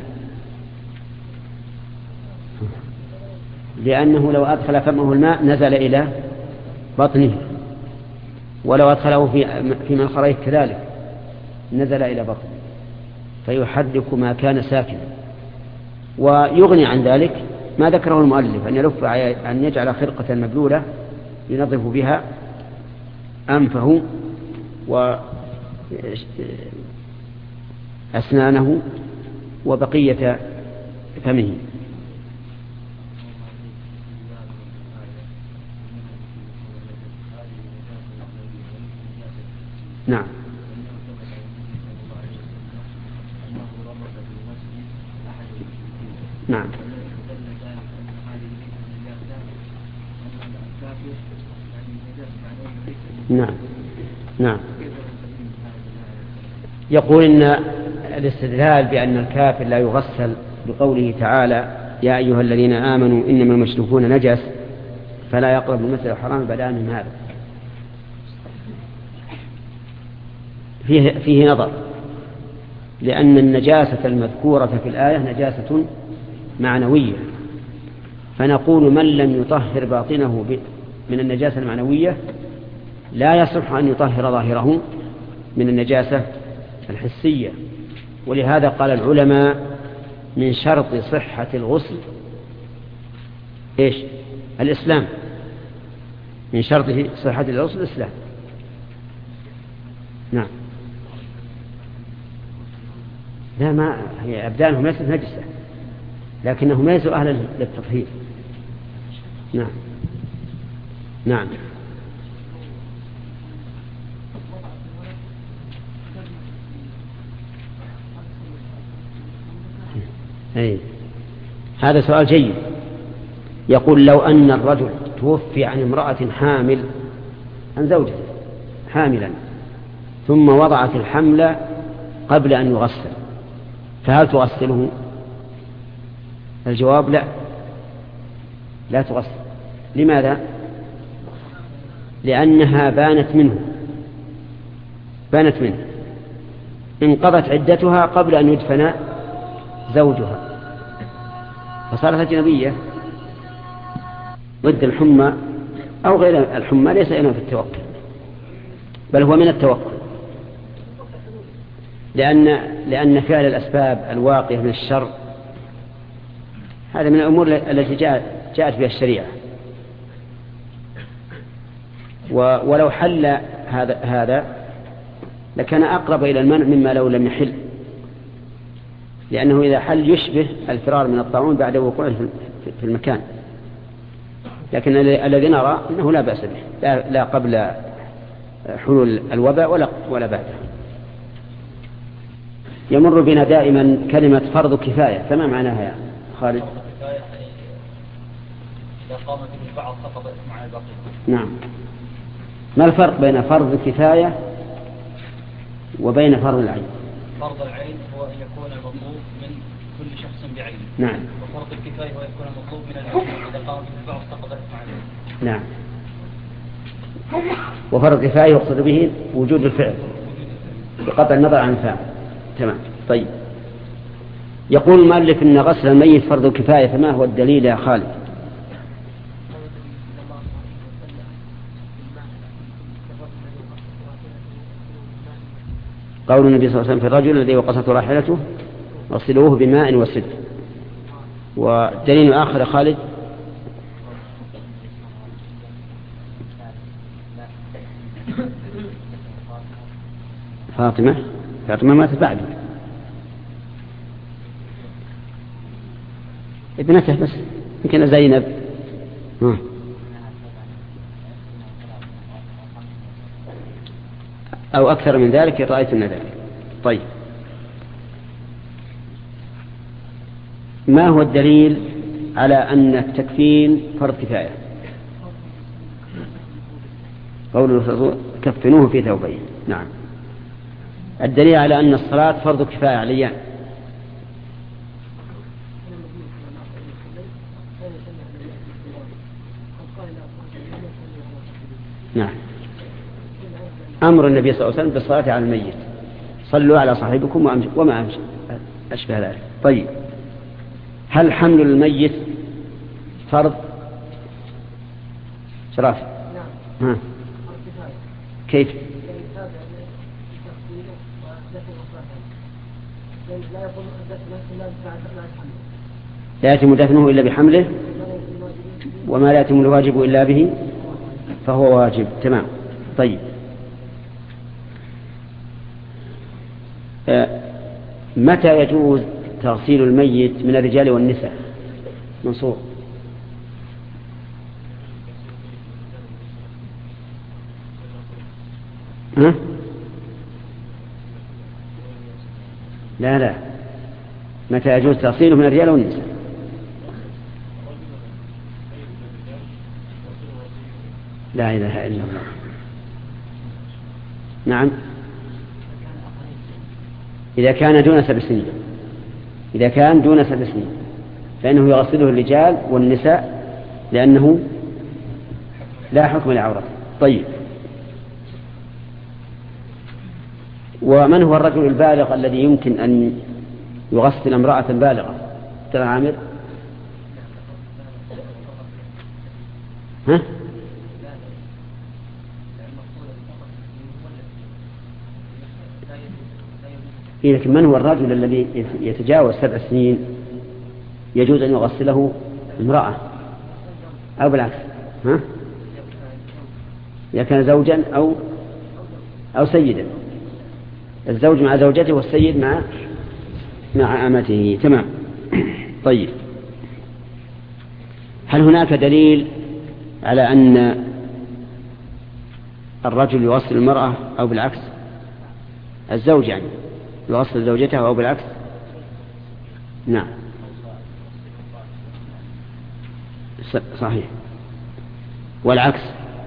لأنه لو أدخل فمه الماء نزل إلى بطنه، ولو أدخله في في منخريه كذلك نزل إلى بطنه فيحرك ما كان ساكنا. ويغني عن ذلك ما ذكره المؤلف أن يلف أن يجعل خرقة مبلولة ينظف بها أنفه وأسنانه وبقية فمه. نعم. نعم. نعم. نعم. يقول إن الاستدلال بأن الكافر لا يغسل بقوله تعالى يا أيها الذين آمنوا إنما المشركون نجس فلا يقرب المسجد الحرام بعد عامهم هذا فيه, فيه نظر، لأن النجاسة المذكورة في الآية نجاسة معنوية، فنقول من لم يطهر باطنه من النجاسة المعنوية لا يصح أن يطهر ظاهره من النجاسة الحسية. ولهذا قال العلماء من شرط صحة الغسل إيش؟ الإسلام. من شرط صحة الغسل الإسلام. نعم. لا، ما هي أبدانهم ليست نجسة، لكنهم ليسوا أهلا للتطهير. نعم. نعم. أي. هذا سؤال جيد. يقول لو أن الرجل توفي عن امرأة حامل، عن زوجته حاملا، ثم وضعت الحمل قبل أن يغسل، فهل تغسله؟ الجواب لا، لا تغسل. لماذا؟ لأنها بانت منه بانت منه انقضت عدتها قبل أن يدفن زوجها، فصارت أجنبية. ضد الحمى أو غير الحمى ليس إلا في التوكل، بل هو من التوكل، لأن لأن فعل الأسباب الواقعة من الشر هذا من الأمور التي جاءت جاءت بها الشريعة. ولو حل هذا هذا لكان أقرب إلى المنع مما لو لم يحل، لأنه إذا حل يشبه الفرار من الطاعون بعد وقوعه في المكان. لكن الذي نرى أنه لا بأس به، لا, لا قبل حلول الوباء ولا, ولا بعده. يمر بنا دائما كلمة فرض كفاية، فما معناها يا خالد؟ فرض كفاية إذا قام به البعض سقط إثم على الباقي. نعم. ما الفرق بين فرض كفاية وبين فرض العين؟ فرض العين هو أن يكون المطلوب من كل شخص بعينه. نعم. وفرض الكفاية هو يكون المطلوب من الجميع، إذا قام به البعض سقط إثم عليه. نعم. وفرض الكفاية يقصد به وجود الفعل بقطع النظر عن الفاعل. تمام. طيب. يقول المؤلف إن غسل الميت فرض كفاية، فما هو الدليل يا خالد؟ قول النبي صلى الله عليه وسلم في الرجل الذي وقصته راحلته اغسلوه بماء وسدر. ودليل آخر خالد؟ فاطمة فاطمة ماتت بعده، ابنته بس، يمكن زينب. ها. أو أكثر من ذلك رأيتنا ذلك. طيب، ما هو الدليل على أن التكفين فرض كفاية؟ قول الرسول كفنوه في ثوبين. نعم. الدليل على أن الصلاة فرض كفاية عليان. نعم. أمر النبي صلى الله عليه وسلم بالصلاة على الميت، صلوا على صاحبكم وما أشبه ذلك. طيب، هل حمل الميت فرض؟ شرافي. نعم. ها. كيف؟ لا يتم دفنه إلا بحمله، وما لا يتم الواجب إلا به فهو واجب. تمام. طيب، متى يجوز تغسيل الميت من الرجال والنساء؟ منصور. ها؟ لا لا، متى يجوز تغسيله من الرجال والنساء؟ لا إله إلا الله. نعم، إذا كان دون سبع سنين، إذا كان دون سبع سنين فإنه يغسله الرجال والنساء لأنه لا حكم لعورته. طيب، ومن هو الرجل البالغ الذي يمكن أن يغسل امرأة بالغة؟ ترى عامر؟ ها؟ إيه، لكن من هو الرجل الذي يتجاوز سبع سنين يجوز أن يغسله امرأة أو بالعكس؟ ها؟ إذا كان زوجا أو أو سيدا، الزوج مع زوجته والسيد مع مع أمته. تمام. طيب، هل هناك دليل على أن الرجل يغسل المرأة أو بالعكس؟ الزوج يعني يغسل زوجته أو بالعكس؟ نعم صحيح. والعكس؟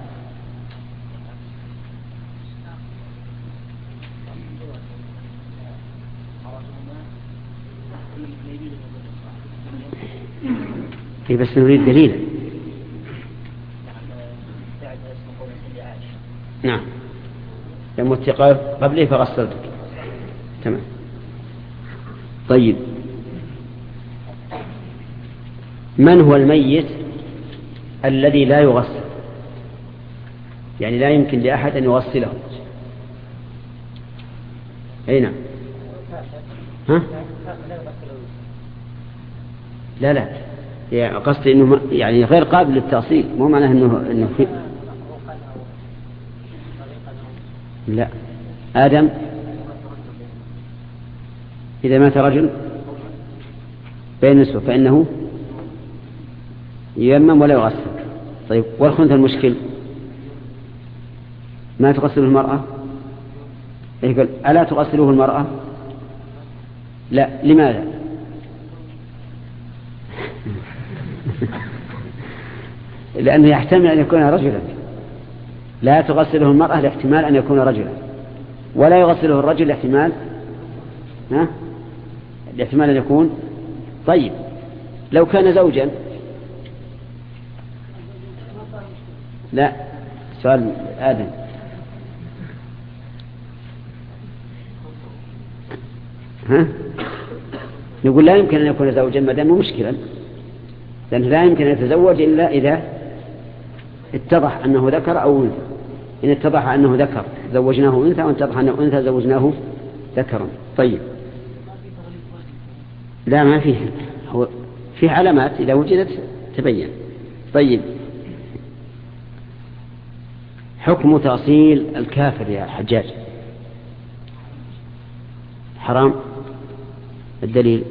إيه بس نريد دليلا. نعم، لما اتقى قبله فغسلتك. تمام. طيب، من هو الميت الذي لا يغسل، يعني لا يمكن لأحد أن يغسله؟ أي نعم. ها؟ لا لا، يعني قصدي إنه يعني غير قابل للتأصيل، مو معناه إنه إنه في... لا، آدم إذا مات رجل بين نسوه فإنه ييمم ولا يغسل. طيب، والخنثى المشكل ما تغسله المرأة؟ يقول ألا تغسله المرأة؟ لا، لماذا؟ لأنه يحتمل أن يكون رجلا. لا تغسله المرأة لاحتمال أن يكون رجلا، ولا يغسله الرجل لاحتمال ها لاحتمال أن يكون. طيب، لو كان زوجا؟ لا، سؤال آدم. ها؟ نقول لا يمكن أن يكون زوجا ما دام مشكلا، لأنه لا يمكن أن يتزوج إلا إذا اتضح أنه ذكر أو أنثى. إن اتضح أنه ذكر زوجناه أنثى، وإن اتضح أنه أنثى زوجناه ذكرا. طيب، لا ما فيه، هو فيه علامات إذا وجدت تبين. طيب، حكم تأصيل الكافر يا حجاج؟ حرام. الدليل؟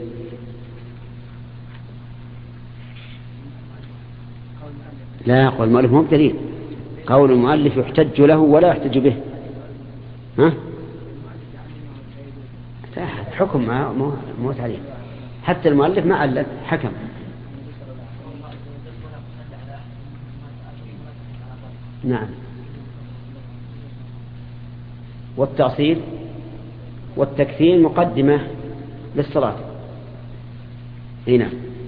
لا، قول المؤلف مو بدليل، قول المؤلف يحتج له ولا يحتج به. ها؟ حكم ما مو تعليل، حتى المؤلف ما علل، حكم. نعم. والتأصيل والتكفين مقدمة للصلاة. هنا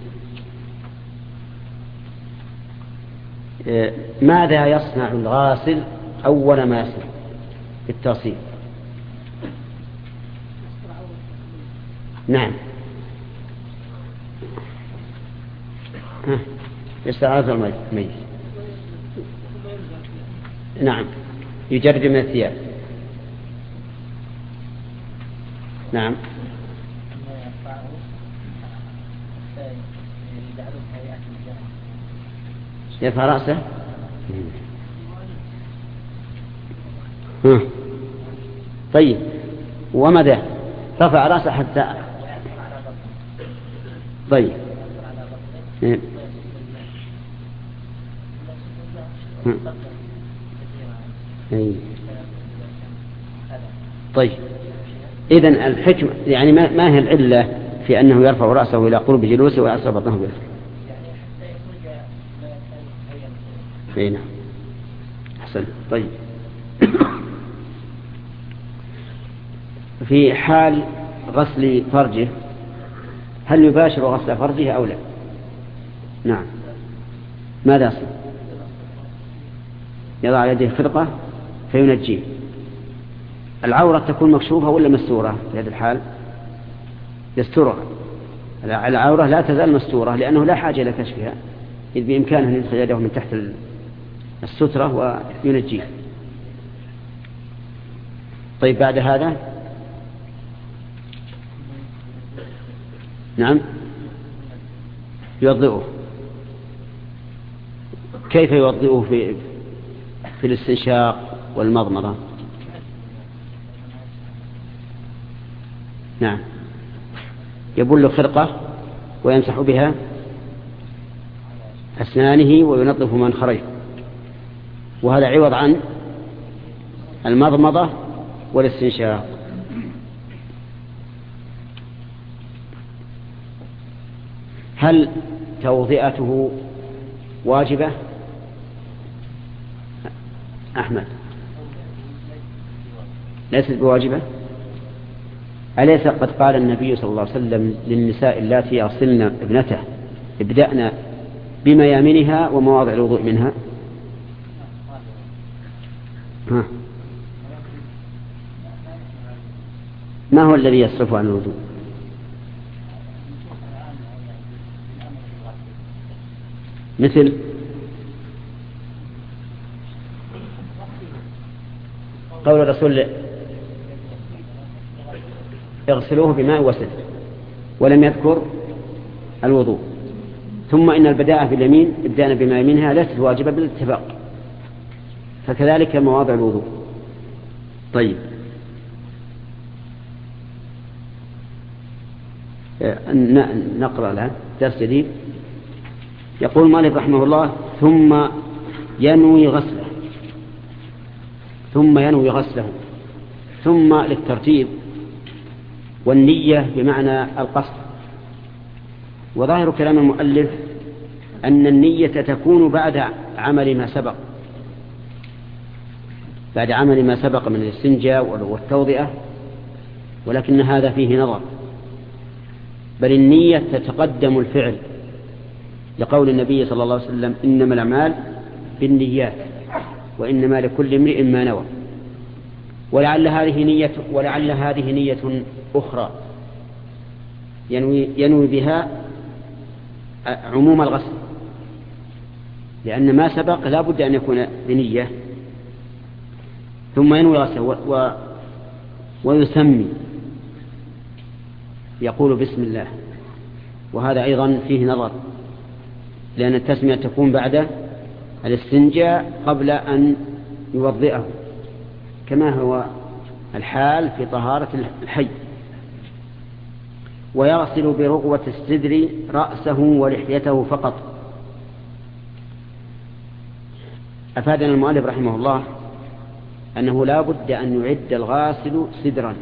ماذا يصنع الغاسل أول ما يصنع في التأصيل؟ نعم، يستعاذ الميت. نعم، يجرد من الثياب. نعم. يرفع رأسه. طيب، وماذا رفع رأسه حتى؟ طيب. طيب، إذن الحكمة يعني ما هي العلة في أنه يرفع رأسه إلى قرب جلوسه ويعصر بطنه به؟ فينا أحسن. طيب في حال غسل فرجه هل يباشر غسل فرجه أو لا؟ نعم. ماذا يصنع؟ يضع يده خرقة فينجيه. العورة تكون مكشوفة ولا مستورة في هذا الحال؟ يسترها. العورة لا تزال مستورة لأنه لا حاجة إلى كشفها، إذ بإمكانه أن يدخل يده من تحت السترة وينجيه. طيب بعد هذا نعم يوضئه. كيف يوضئه في في الاستنشاق والمضمضة؟ نعم يبل خرقة ويمسح بها أسنانه وينظف منخريه، وهذا عوض عن المضمضة والاستنشاق. هل توضئته واجبة؟ أحمد ليست بواجبة. أليس قد قال النبي صلى الله عليه وسلم للنساء اللاتي يغسلن ابنته ابدأنا بميامنها ومواضع الوضوء منها؟ ها. ما هو الذي يصرف عن الوضوء؟ مثل قول الرسول اغسلوه بماء وسدر ولم يذكر الوضوء. ثم إن البداءة باليمين ابدأنا بما يمينها ليست واجبة بالاتفاق، فكذلك مواضع الوضوء. طيب نقرأ الآن درس جديد. يقول مالك رحمه الله ثم ينوي غسله. ثم ينوي غسله ثم للترتيب، والنية بمعنى القصد. وظاهر كلام المؤلف أن النية تكون بعد عمل ما سبق بعد عمل ما سبق من الاستنجاء والتوضئة، ولكن هذا فيه نظر، بل النية تتقدم الفعل لقول النبي صلى الله عليه وسلم إنما الأعمال بالنيات وإنما لكل امرئ ما نوى. ولعل هذه نية ولعل هذه نية أخرى ينوي, ينوي بها عموم الغسل، لأن ما سبق لا بد أن يكون بنية. ثم ينوي غسله و... و... ويسمي يقول بسم الله، وهذا أيضا فيه نظر، لأن التسمية تكون بعد الاستنجاء قبل أن يوضئه، كما هو الحال في طهارة الحي. ويغسل برغوة السدر رأسه ولحيته فقط. أفادنا المؤلف رحمه الله أنه لا بد أن يعد الغاسل سدرا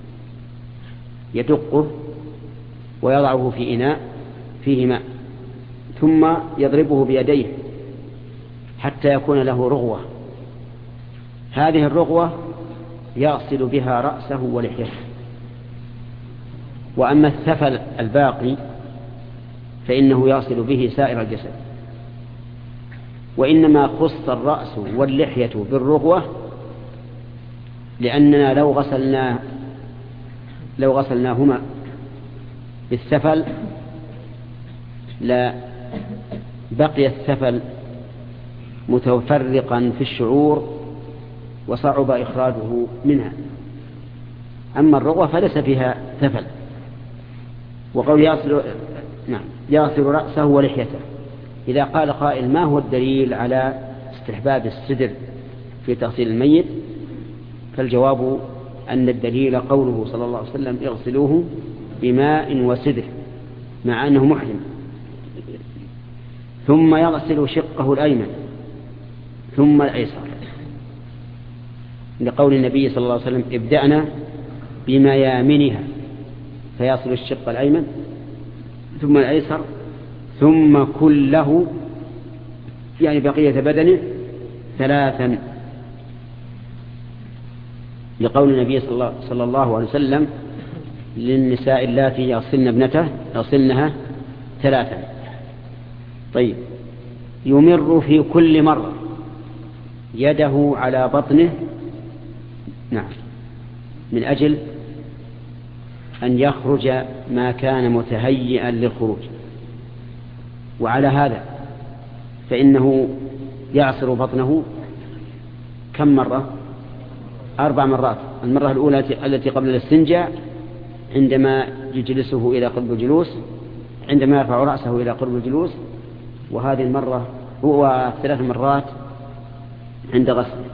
يدقه ويضعه في إناء فيه ماء، ثم يضربه بيديه حتى يكون له رغوة. هذه الرغوة يغسل بها رأسه ولحيته. وأما الثفل الباقي فإنه يغسل به سائر الجسد. وإنما خص الرأس واللحية بالرغوة لأننا لو غسلنا لو غسلناهما بالثفل لا بقي الثفل متفرقا في الشعور وصعب إخراجه منها. أما الرغوة فليس فيها ثفل. وقول يغسل نعم يغسل رأسه ولحيته. إذا قال قائل ما هو الدليل على استحباب السدر في تغسيل الميت؟ فالجواب أن الدليل قوله صلى الله عليه وسلم اغسلوه بماء وسدر، مع أنه محرم. ثم يغسل شقه الأيمن ثم الأيسر، لقول النبي صلى الله عليه وسلم ابدأنا بميامنها فيصل الشق الأيمن ثم الأيسر ثم كله يعني بقية بدنه ثلاثا، لقول النبي صلى الله عليه وسلم للنساء اللاتي يغسلن ابنته يغسلنها ثلاثا. طيب، يمر في كل مرة يده على بطنه، نعم، من أجل أن يخرج ما كان متهيئا للخروج. وعلى هذا فإنه يعصر بطنه كم مرة؟ أربع مرات. المرة الأولى التي قبل الاستنجاء عندما يجلسه إلى قرب الجلوس، عندما يرفع رأسه إلى قرب الجلوس، وهذه المرة هو ثلاث مرات عند غسله.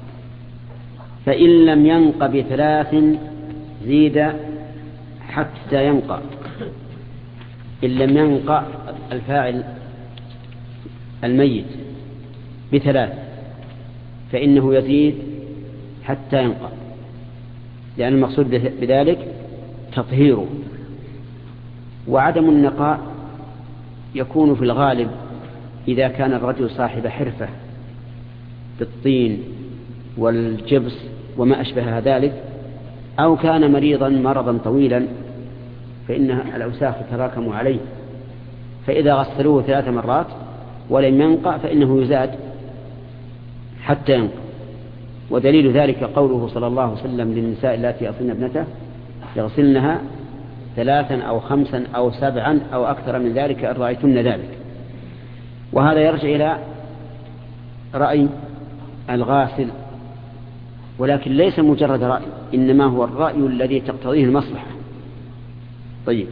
فإن لم ينق بثلاث زيد حتى ينقى. إن لم ينقى الفاعل الميت بثلاث فإنه يزيد حتى ينقى، لأن المقصود بذلك تطهيره. وعدم النقاء يكون في الغالب إذا كان الرجل صاحب حرفة بالطين والجبس وما أشبه ذلك، أو كان مريضا مرضا طويلا فإن الأوساخ تتراكم عليه، فإذا غسلوه ثلاث مرات ولم ينقع فإنه يزاد حتى ينقع. ودليل ذلك قوله صلى الله عليه وسلم للنساء اللاتي يغسلن ابنته يغسلنها ثلاثا أو خمسا أو سبعا أو أكثر من ذلك إن رأيتن ذلك. وهذا يرجع إلى رأي الغاسل، ولكن ليس مجرد رأي، إنما هو الرأي الذي تقتضيه المصلحة. طيب،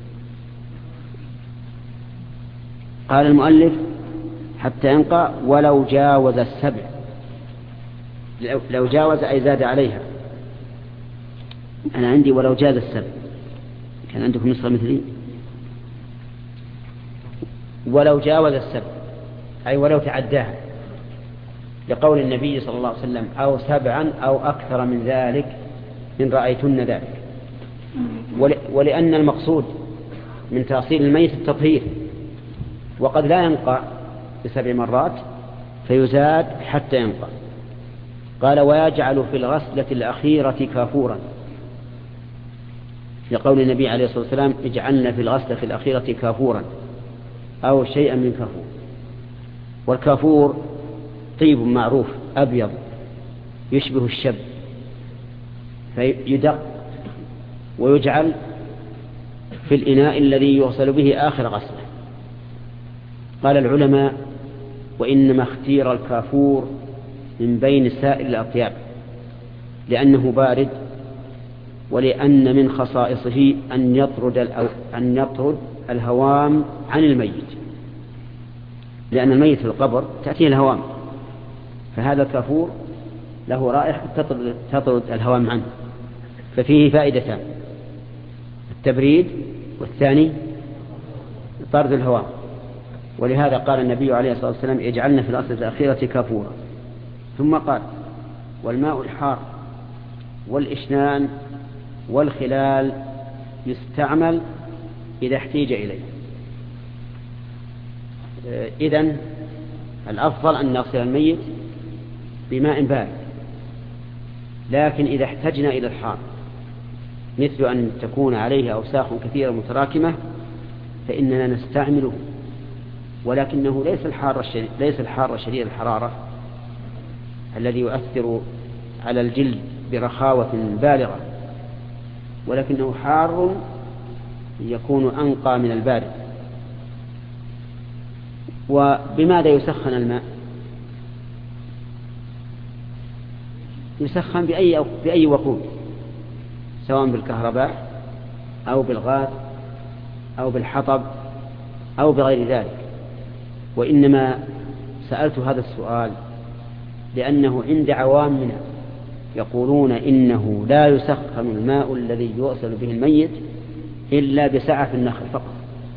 قال المؤلف حتى ينقى ولو جاوز السبع. لو جاوز أي زاد عليها. أنا عندي ولو جاز السبع، كان عندكم نسخة مثلي؟ ولو جاوز السبع أي ولو تعداها، لقول النبي صلى الله عليه وسلم أو سبعا أو أكثر من ذلك إن رأيتن ذلك. ولأن المقصود من تأصيل الميت التطهير، وقد لا ينقى بسبع مرات فيزاد حتى ينقى. قال ويجعل في الغسلة الأخيرة كافورا، لقول النبي عليه الصلاة والسلام اجعلنا في الغسلة الأخيرة كافورا أو شيئا من كافور. والكافور طيب معروف أبيض يشبه الشب، فيدق ويجعل في الإناء الذي يغسل به آخر غسله. قال العلماء وإنما اختير الكافور من بين سائر الأطياب لأنه بارد، ولأن من خصائصه أن يطرد أن يطرد الهوام عن الميت، لأن الميت في القبر تأتيه الهوام، فهذا الكافور له رائحة تطرد, تطرد الهوام عنه. ففيه فائدتان: التبريد، والثاني طرد الهوام. ولهذا قال النبي عليه الصلاة والسلام اجعلنا في الغسلة الأخيرة كافورا. ثم قال والماء الحار والإشنان والخلال يستعمل إذا احتيج إليه. إذن الأفضل أن نغسل الميت بماء بارد، لكن إذا احتجنا إلى الحار مثل أن تكون عليه أوساخ كثيرة متراكمة فإننا نستعمله، ولكنه ليس الحار الشديد ليس الحار شديد الحرارة الذي يؤثر على الجلد برخاوة بالغة، ولكنه حار يكون أنقى من البارد. وبماذا يسخن الماء؟ يسخن بأي, بأي وقود، سواء بالكهرباء أو بالغاز أو بالحطب أو بغير ذلك. وإنما سألت هذا السؤال لأنه عند عوامنا يقولون إنه لا يسخن الماء الذي يغسل به الميت إلا بسعة النخل فقط،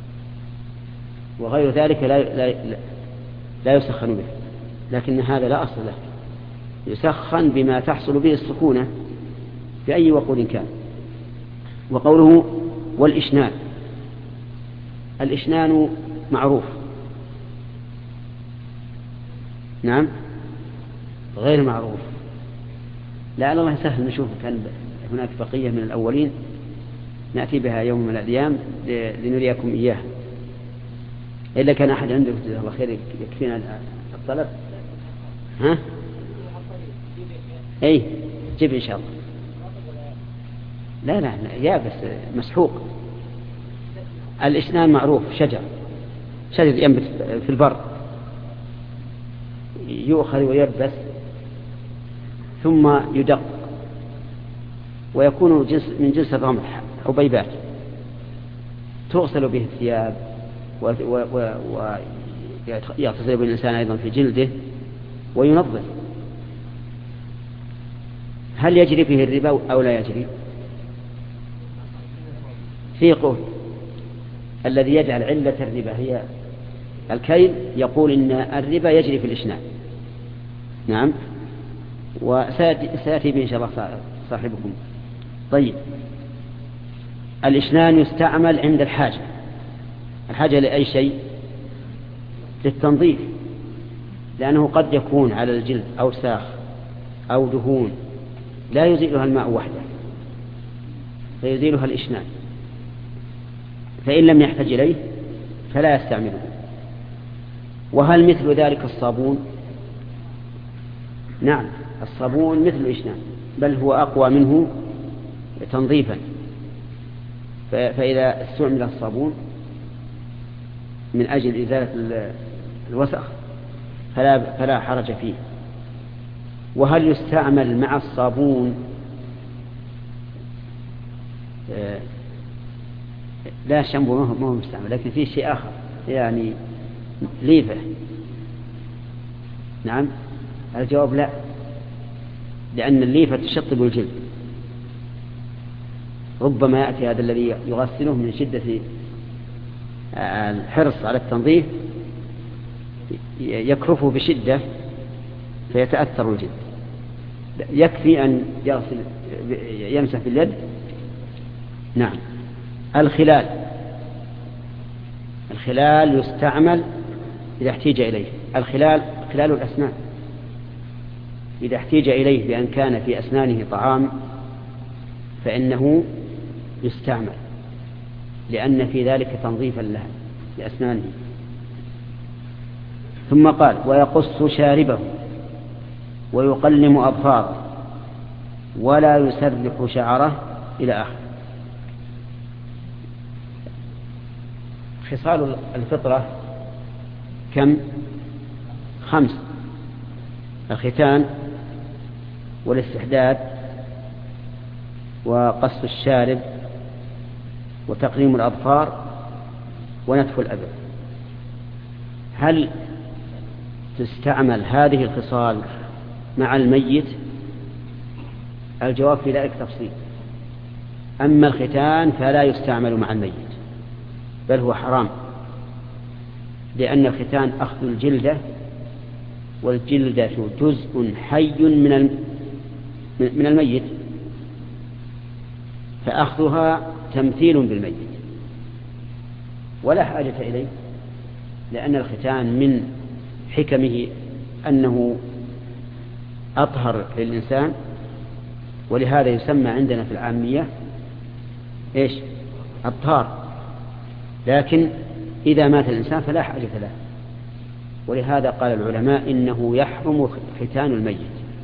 وغير ذلك لا, لا, لا يسخن به. لكن هذا لا أصل له، يسخن بما تحصل به السخونة بأي وقود كان. وقوله والإشنان، الإشنان معروف، نعم غير معروف. لعل الله سهل نشوف كان هناك بقية من الأولين نأتي بها يوم من الأيام لنريكم إياها. إلا كان أحد عنده جزاه الله خير يكفينا الطلب. ها؟ أي جيب إن شاء الله. لا لا يابس مسحوق. الإشنان معروف، شجر شجر ينبت في البر، يؤخذ ويبس ثم يدق ويكون جنس من جنس الرمح حبيبات، تغسل به الثياب ويغتسل به الإنسان أيضا في جلده وينظف. هل يجري فيه الربا أو لا يجري؟ في قول الذي يجعل علة الربا هي الكيل يقول إن الربا يجري في الإشنان. نعم، وسيأتي به إن شاء الله صاحبكم. طيب، الإشنان يستعمل عند الحاجة. الحاجة لأي شيء؟ للتنظيف، لأنه قد يكون على الجلد أوساخ أو دهون لا يزيلها الماء وحده، فيزيلها الإشنان، فإن لم يحتج إليه فلا يستعمله. وهل مثل ذلك الصابون؟ نعم، الصابون مثل الإشنان، بل هو أقوى منه تنظيفا. فإذا استعمل الصابون من أجل إزالة الوسخ فلا, فلا حرج فيه. وهل يستعمل مع الصابون لا شامبو ما هو مستعمل، لكن فيه شيء آخر يعني ليفة؟ نعم، الجواب لا، لأن الليفة تشطب الجلد. ربما يأتي هذا الذي يغسله من شدة الحرص على التنظيف يكرفه بشدة فيتأثر الجلد. يكفي أن يغسل يمسح باليد. نعم. الخلال، الخلال يستعمل إذا احتيج إليه. الخلال خلال الأسنان، إذا احتيج إليه بأن كان في أسنانه طعام فإنه يستعمل، لأن في ذلك تنظيفا له لأسنانه. ثم قال ويقص شاربه ويقلم أظفاره ولا يسرح شعره إلى آخر. خصال الفطرة كم؟ خمس: الختان والاستحداد وقص الشارب وتقليم الأظفار ونتف الأبد. هل تستعمل هذه الخصال مع الميت؟ الجواب في ذلك تفصيل. أما الختان فلا يستعمل مع الميت، بل هو حرام، لأن الختان أخذ الجلدة، والجلدة جزء حي من من الميت، فأخذها تمثيل بالميت ولا حاجة إليه، لأن الختان من حكمه أنه أطهر للإنسان، ولهذا يسمى عندنا في العامية إيش؟ الطهار. لكن إذا مات الإنسان فلا حاجة له، ولهذا قال العلماء إنه يحرم ختان الميت.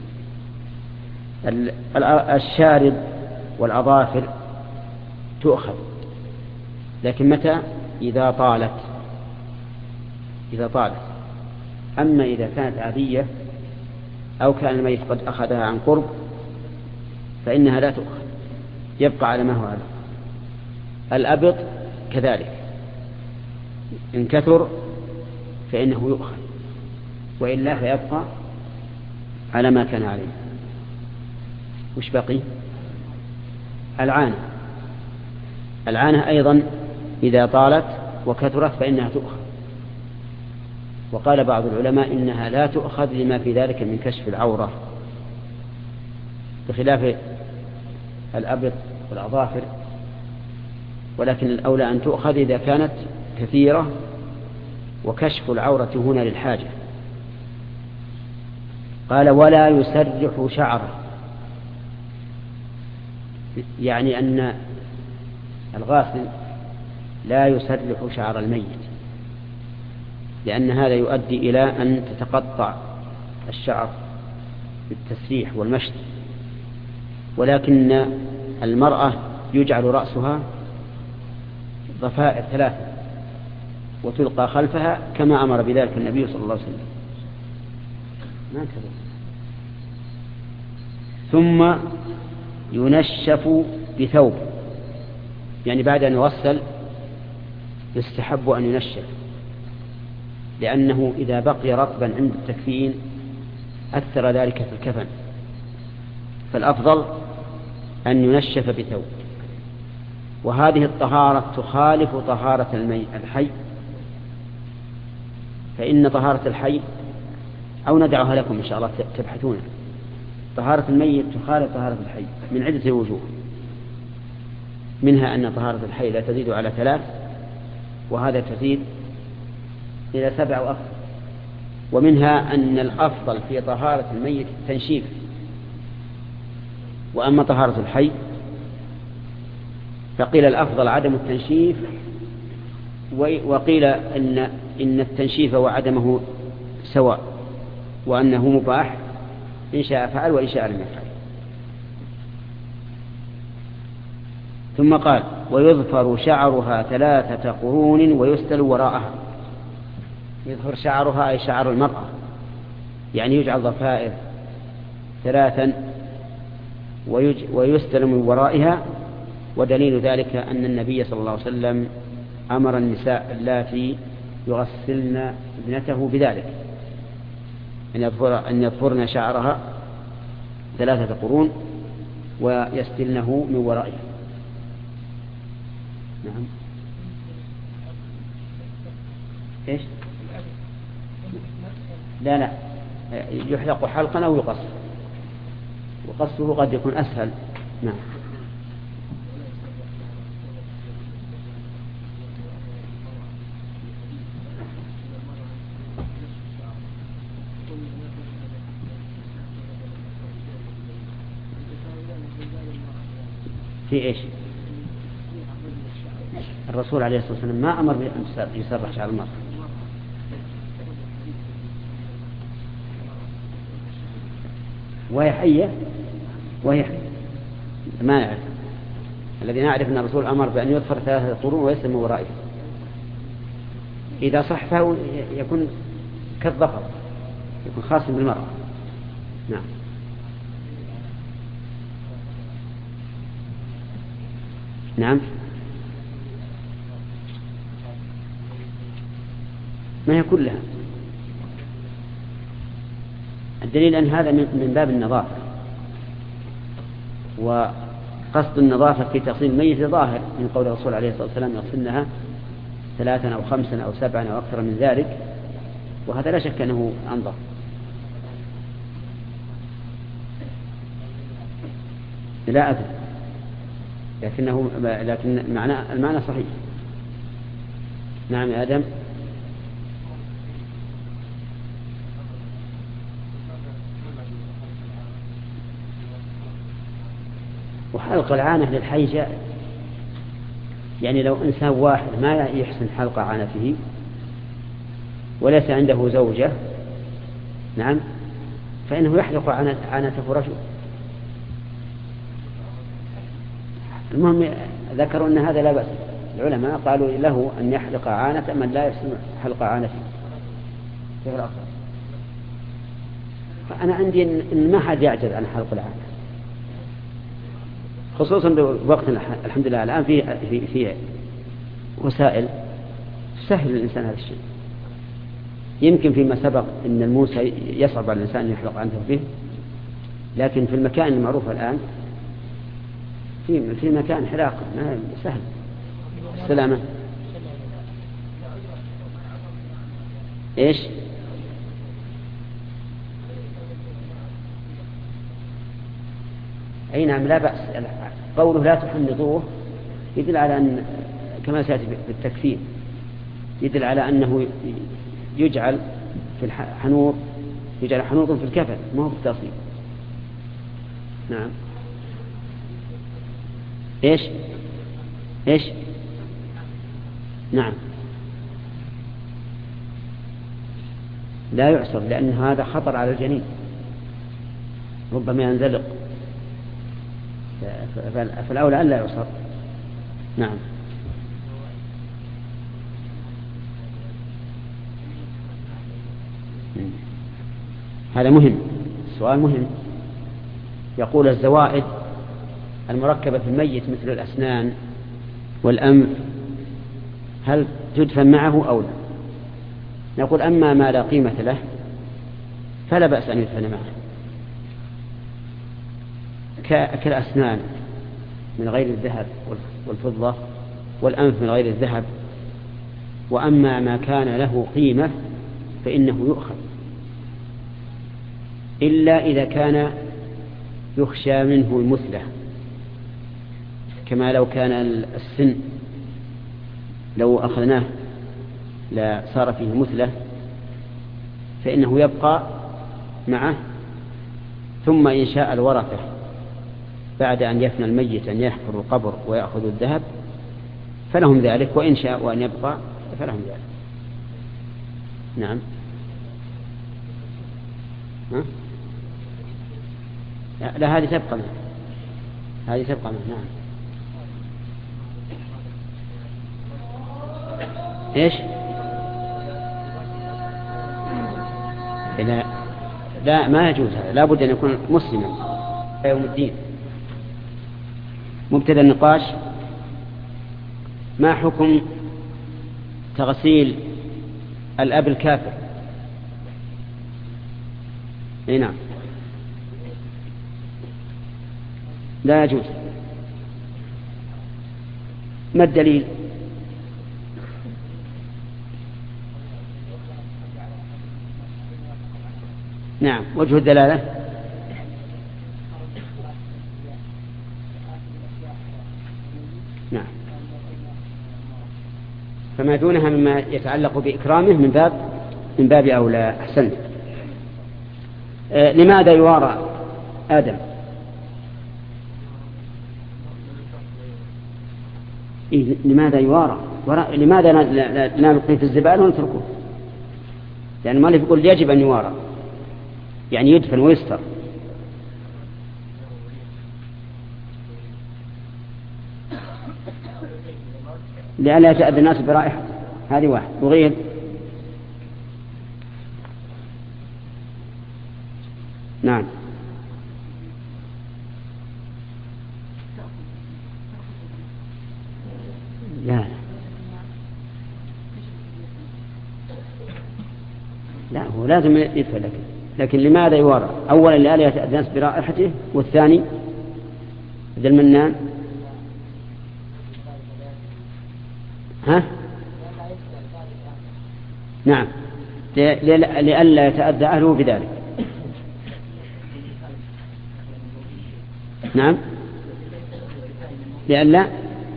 الشارب والأظافر تؤخذ، لكن متى؟ إذا طالت إذا طالت أما إذا كانت عادية أو كان الميت قد أخذها عن قرب فإنها لا تؤخذ، يبقى على ما هو عليه. الأبط كذلك، إن كثر فإنه يؤخذ، وإلا فيبقى على ما كان عليه. وش بقي؟ العانة. العانة أيضا إذا طالت وكثرت فإنها تؤخذ، وقال بعض العلماء إنها لا تؤخذ لما في ذلك من كشف العورة، بخلاف الأبط والأظافر ولكن الأولى أن تؤخذ إذا كانت كثيرة، وكشف العورة هنا للحاجة. قال ولا يسرح شعره، يعني أن الغاسل لا يسرح شعر الميت، لأن هذا يؤدي إلى أن تتقطع الشعر بالتسريح والمشط. ولكن المرأة يجعل رأسها ضفائر ثلاثة وتلقى خلفها كما أمر بذلك النبي صلى الله عليه وسلم. ما ثم ينشف بثوب، يعني بعد أن يغسل يستحب أن ينشف، لأنه إذا بقي رطبا عند التكفين أثر ذلك في الكفن، فالأفضل أن ينشف بثوب. وهذه الطهارة تخالف طهارة الحي، فإن طهارة الحي، أو ندعها لكم إن شاء الله تبحثون، طهارة الميت تخالف طهارة الحي من عدة وجوه، منها أن طهارة الحي لا تزيد على ثلاث، وهذا تزيد إلى سبع وأكثر. ومنها أن الأفضل في طهارة الميت التنشيف، وأما طهارة الحي فقيل الأفضل عدم التنشيف، وقيل إن, إن التنشيف وعدمه سواء، وأنه مباح إن شاء فعل وإن شاء لم يفعل. ثم قال ويظفر شعرها ثلاثة قرون ويستل وراءها. يظفر شعرها أي شعر المرأة، يعني يجعل ضفائر ثلاثا ويستل من ورائها. ودليل ذلك أن النبي صلى الله عليه وسلم أمر النساء اللاتي يغسلن ابنته بذلك أن يظفرن شعرها ثلاثة قرون ويستلنه من ورائها. نعم. إيش؟ لا لا يحلق حلقا أو يقص، وقصه قد يكون أسهل. نعم. في إيش؟ الرسول عليه الصلاة والسلام ما أمر بأن يسرح شعر المرأة. وهي حية وهي حية ما نعرف. الذي نعرف أن الرسول أمر بأن يظفر ثلاثة قرون ويسلم من ورائه. إذا صح فهو يكون كالظفر، يكون خاص بالمرأة. نعم. نعم. ما هي كلها. الدليل أن هذا من باب النظافة، وقصد النظافة في تغسيل الميت ظاهر من قول الرسول عليه الصلاة والسلام يغسلنها ثلاثا أو خمسا أو سبعا أو أكثر من ذلك، وهذا لا شك أنه أنظف. لا أدري، لكنه لكن المعنى المعنى صحيح. نعم يا آدم. وحلق العانة للحي جائز، يعني لو إنسان واحد ما يحسن حلق عانته وليس عنده زوجة، نعم، فإنه يحلق عانته رجل. المهم ذكروا أن هذا لا بأس. العلماء قالوا له أن يحلق عانة من لا يحسن حلق عانته. كيف الأفضل؟ فأنا عندي إن ما حد يعجز عن حلق العانة، خصوصا بوقت الحمد لله الآن في في في وسائل تسهل الإنسان هذا الشيء. يمكن فيما سبق إن الموسى يصعب على الإنسان أن يحلق عنه به، لكن في المكان المعروف الآن في في مكان حلاق ما سهل. السلامة. إيش؟ أي نعم لا بأس. قوله لا تحنطوه يدل على أن كما سيأتي بالتكفير يدل على أنه يجعل في الحنوط يجعل حنوط في الكفن ما هو بالتصيب. نعم. إيش إيش نعم لا يعصر لأن هذا خطر على الجنين ربما ينزلق فالأولى أن لا يعصر. نعم. هذا مهم السؤال مهم. يقول الزوائد المركبة في الميت مثل الأسنان والأنف هل تدفن معه أو لا؟ نقول أما ما لا قيمة له فلا بأس أن يدفن معه كالأسنان من غير الذهب والفضة والأنف من غير الذهب. وأما ما كان له قيمة فإنه يؤخذ إلا إذا كان يخشى منه المثلة كما لو كان السن لو أخذناه لا صار فيه مثلة فإنه يبقى معه ثم إن شاء الورثة بعد أن يفنى الميت أن يحفر القبر ويأخذ الذهب فلهم ذلك وإن شاء وأن يبقى فلهم ذلك. نعم. ها؟ لا هذه تبقى معه هذه تبقى معه. نعم. إيش لا لا ما يجوز هذا لا بد أن يكون مسلما يوم الدين. مبتدأ النقاش ما حكم تغسيل الأب الكافر؟ اي نعم لا يجوز. ما الدليل؟ نعم وجه الدلالة نعم فما دونها مما يتعلق بإكرامه من باب من باب أولى. أحسنت. آه لماذا يوارى آدم؟ إيه لماذا يوارى؟ لماذا لا نلقيه في الزبالة ونتركه؟ لأن المؤلف يقول يجب أن يوارى يعني يدفن ويستر. لئلا يتأذى الناس برائحة هذه واحد. وغير نعم لا لا هو لازم يدفن لك. لكن لماذا يوارى؟ أولا لئلا يتأذى الناس برائحته والثاني ذا المنان ها نعم لئلا يتأذى أهله بذلك. نعم لئلا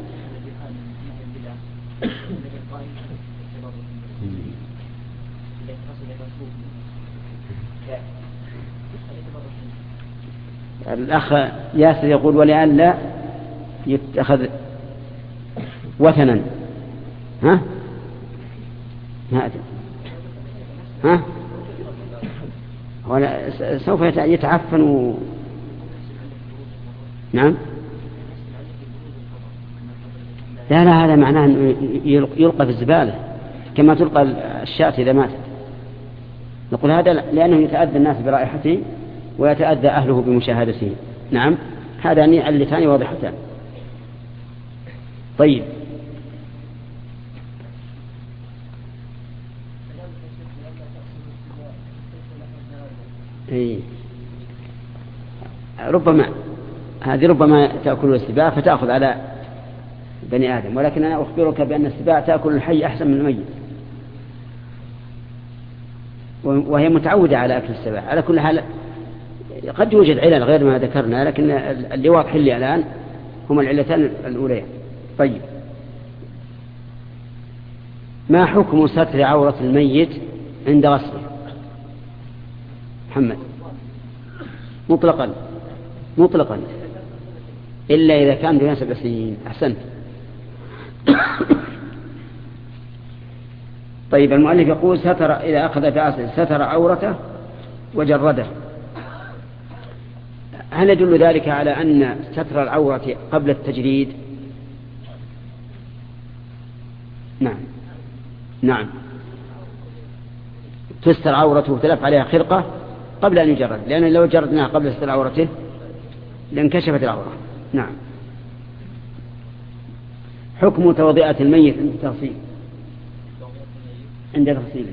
الأخ ياسر يقول ولئلا يتخذ وثنا. ها ها ها ولا سوف يتعفن و... نعم لا لا هذا معناه أنه يلقى في الزبالة كما تلقى الشاة إذا ماتت. نقول هذا لأنه يتأذى الناس برائحته ويتأذى أهله بمشاهدته. نعم هذا علتان واضحتان. طيب إيه. ربما هذه ربما تأكل السباع فتأخذ على بني آدم ولكن أنا أخبرك بأن السباع تأكل الحي أحسن من الميت وهي متعودة على أكل السباع. على كل حال قد يوجد علل غير ما ذكرنا لكن اللي واضح لي الآن هما العلتان الأوليان. طيب ما حكم ستر عورة الميت عند غسله؟ محمد. مطلقا مطلقا إلا إذا كان دون سبع سنين. أحسنت. طيب المؤلف يقول ستر إذا أخذ في عصره ستر عورته وجرده. هل يدل ذلك على أن ستر العورة قبل التجريد؟ نعم نعم تستر عورته وتلف عليها خرقة قبل أن يجرد، لأن لو جردناها قبل ستر عورته لانكشفت العورة. نعم. حكم توضئة الميت عند تغسيله عند تغسيله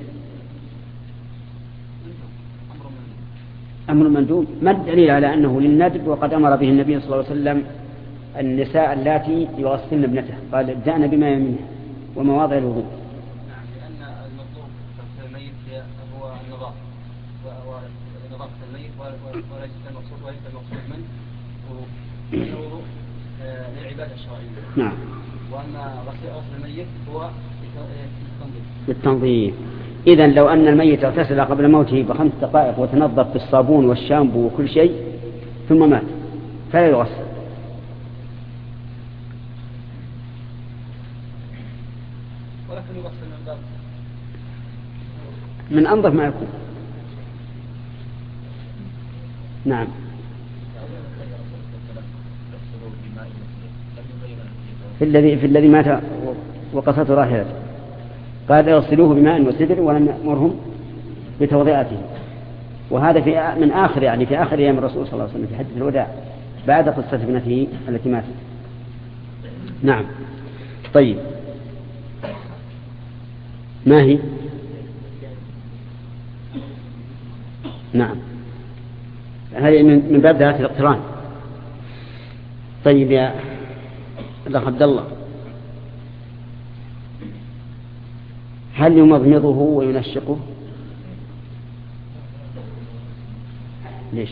أمر مندوب. ما الدليل على أنه للندب وقد أمر به النبي صلى الله عليه وسلم النساء اللاتي يغسلن ابنته قال ابدأن بما يمنه ومواضع الوضوء؟ نعم، لأن المطلوب في الميت هو النظافة ونظافة الميت وليس المقصود وليس المقصود منه الوضوء للعبادة الشرعية. نعم. وأما غسل الميت هو للتنظيف. للتنظيف. إذن لو أن الميت اغتسل قبل موته بخمس دقائق وتنظف بالصابون والشامبو وكل شيء ثم مات فلا يغسل. ولكن يغسل من باب من أنظف ما يكون. نعم. في الذي في الذي مات وقصته راحلته قال يغسلوه بماء وسدر ولم يأمرهم بتوضئته. وهذا في من آخر يعني في آخر أيام الرسول صلى الله عليه وسلم في حجة الوداع بعد قصة ابنته التي ماتت. نعم. طيب ما هي؟ نعم هذه من باب ذات الاقتران. طيب يا الأخ عبد الله، هل يمضمضه وينشقه؟ ليش؟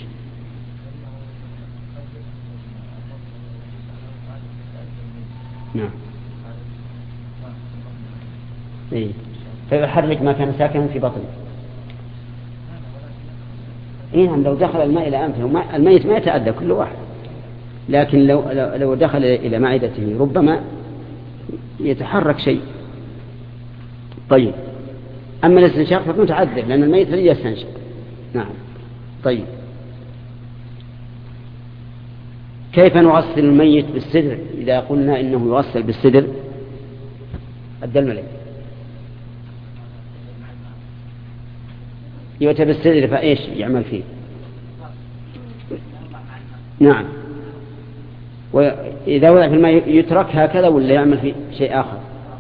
نعم. إيه. فيحرك ما كان ساكنا في بطنه. إيه نعم. لو دخل الماء إلى أنفه الميت ما يتأذى كل واحد، لكن لو لو دخل إلى معدته ربما يتحرك شيء. طيب أما الاستنشاق فكنت تعذر لأن الميت لن يستنشق. نعم. طيب كيف نغسل الميت بالسدر إذا قلنا إنه يغسل بالسدر؟ الدلم عليه يؤتى بالسدر فإيش يعمل فيه؟ نعم. وإذا وضع في الماء يترك هكذا ولا يعمل فيه شيء آخر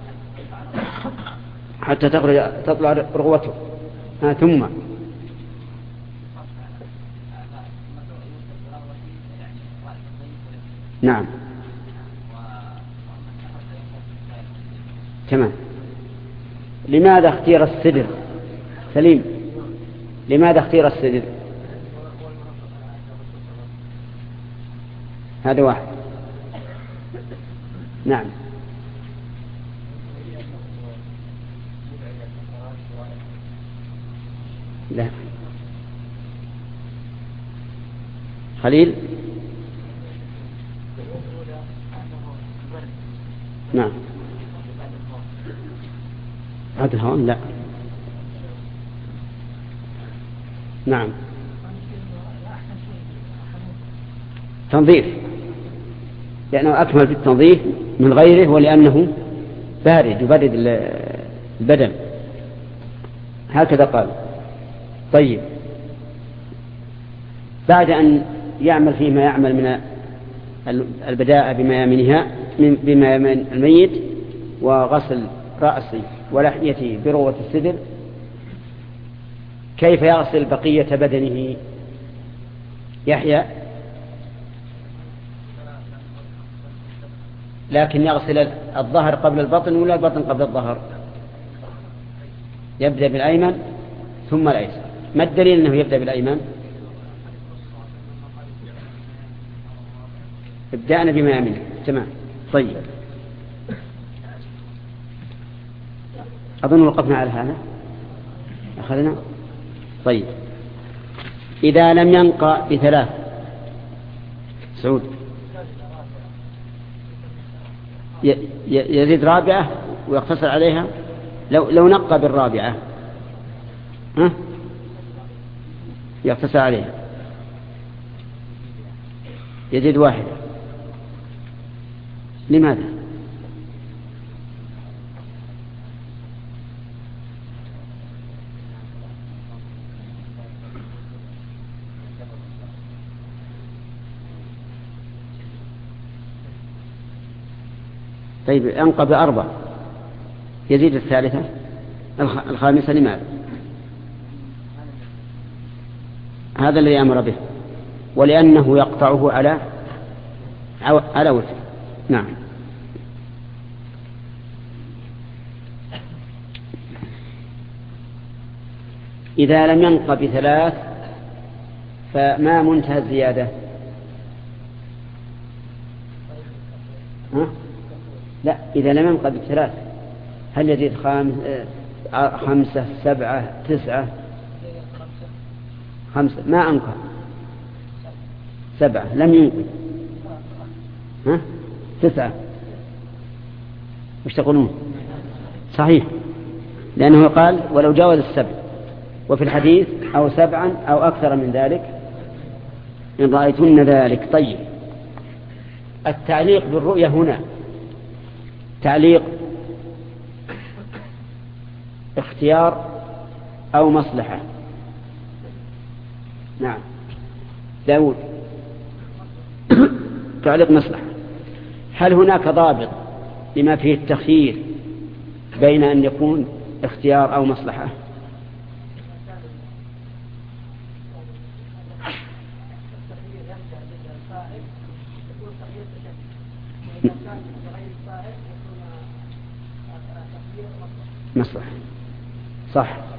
حتى تخرج تطلع رغوته؟ ها ثم نعم تمام. لماذا اختير السدر؟ سليم، لماذا اختير السدر؟ هذا واحد. نعم. لا خليل. نعم. هذا الهون لا. نعم. تنظيف، لأنه أكمل في التنظيف من غيره ولأنه بارد يبرد البدن هكذا قال. طيب بعد أن يعمل فيه ما يعمل من البداءة بميامنها بميامن الميت وغسل رأسه ولحيته بروة السدر، كيف يغسل بقية بدنه؟ يحيى لكن يغسل الظهر قبل البطن ولا البطن قبل الظهر؟ يبدأ بالأيمن ثم الأيسر. ما الدليل أنه يبدأ بالأيمن؟ ابدأنا بما يمنه. تمام. طيب أظن وقفنا على هذا أخذنا. طيب إذا لم ينقى بثلاث سعود يزيد رابعة ويقتصر عليها. لو لو نقى بالرابعة ها يقتصر عليها يزيد واحدة. لماذا؟ طيب أنقى بأربع يزيد الثالثة الخامسة. لماذا؟ هذا الذي أمر به، ولأنه يقطعه على على وتر. نعم. إذا لم ينق بثلاث فما منتهى الزيادة؟ ها؟ لا، إذا لم ينق بثلاث هل يزيد خامس خمسة سبعة تسعة؟ خمسة ما أنقى. سبعة لم ينقي. ها؟ تسعة وش تقولون؟ صحيح، لأنه قال ولو جاوز السبع، وفي الحديث أو سبعا أو أكثر من ذلك إن رأيتن ذلك. طيب التعليق بالرؤية هنا تعليق اختيار أو مصلحة؟ نعم داود تعليق مصلحة. هل هناك ضابط لما فيه التخيير بين أن يكون اختيار أو مصلحة؟ مصلحة صح.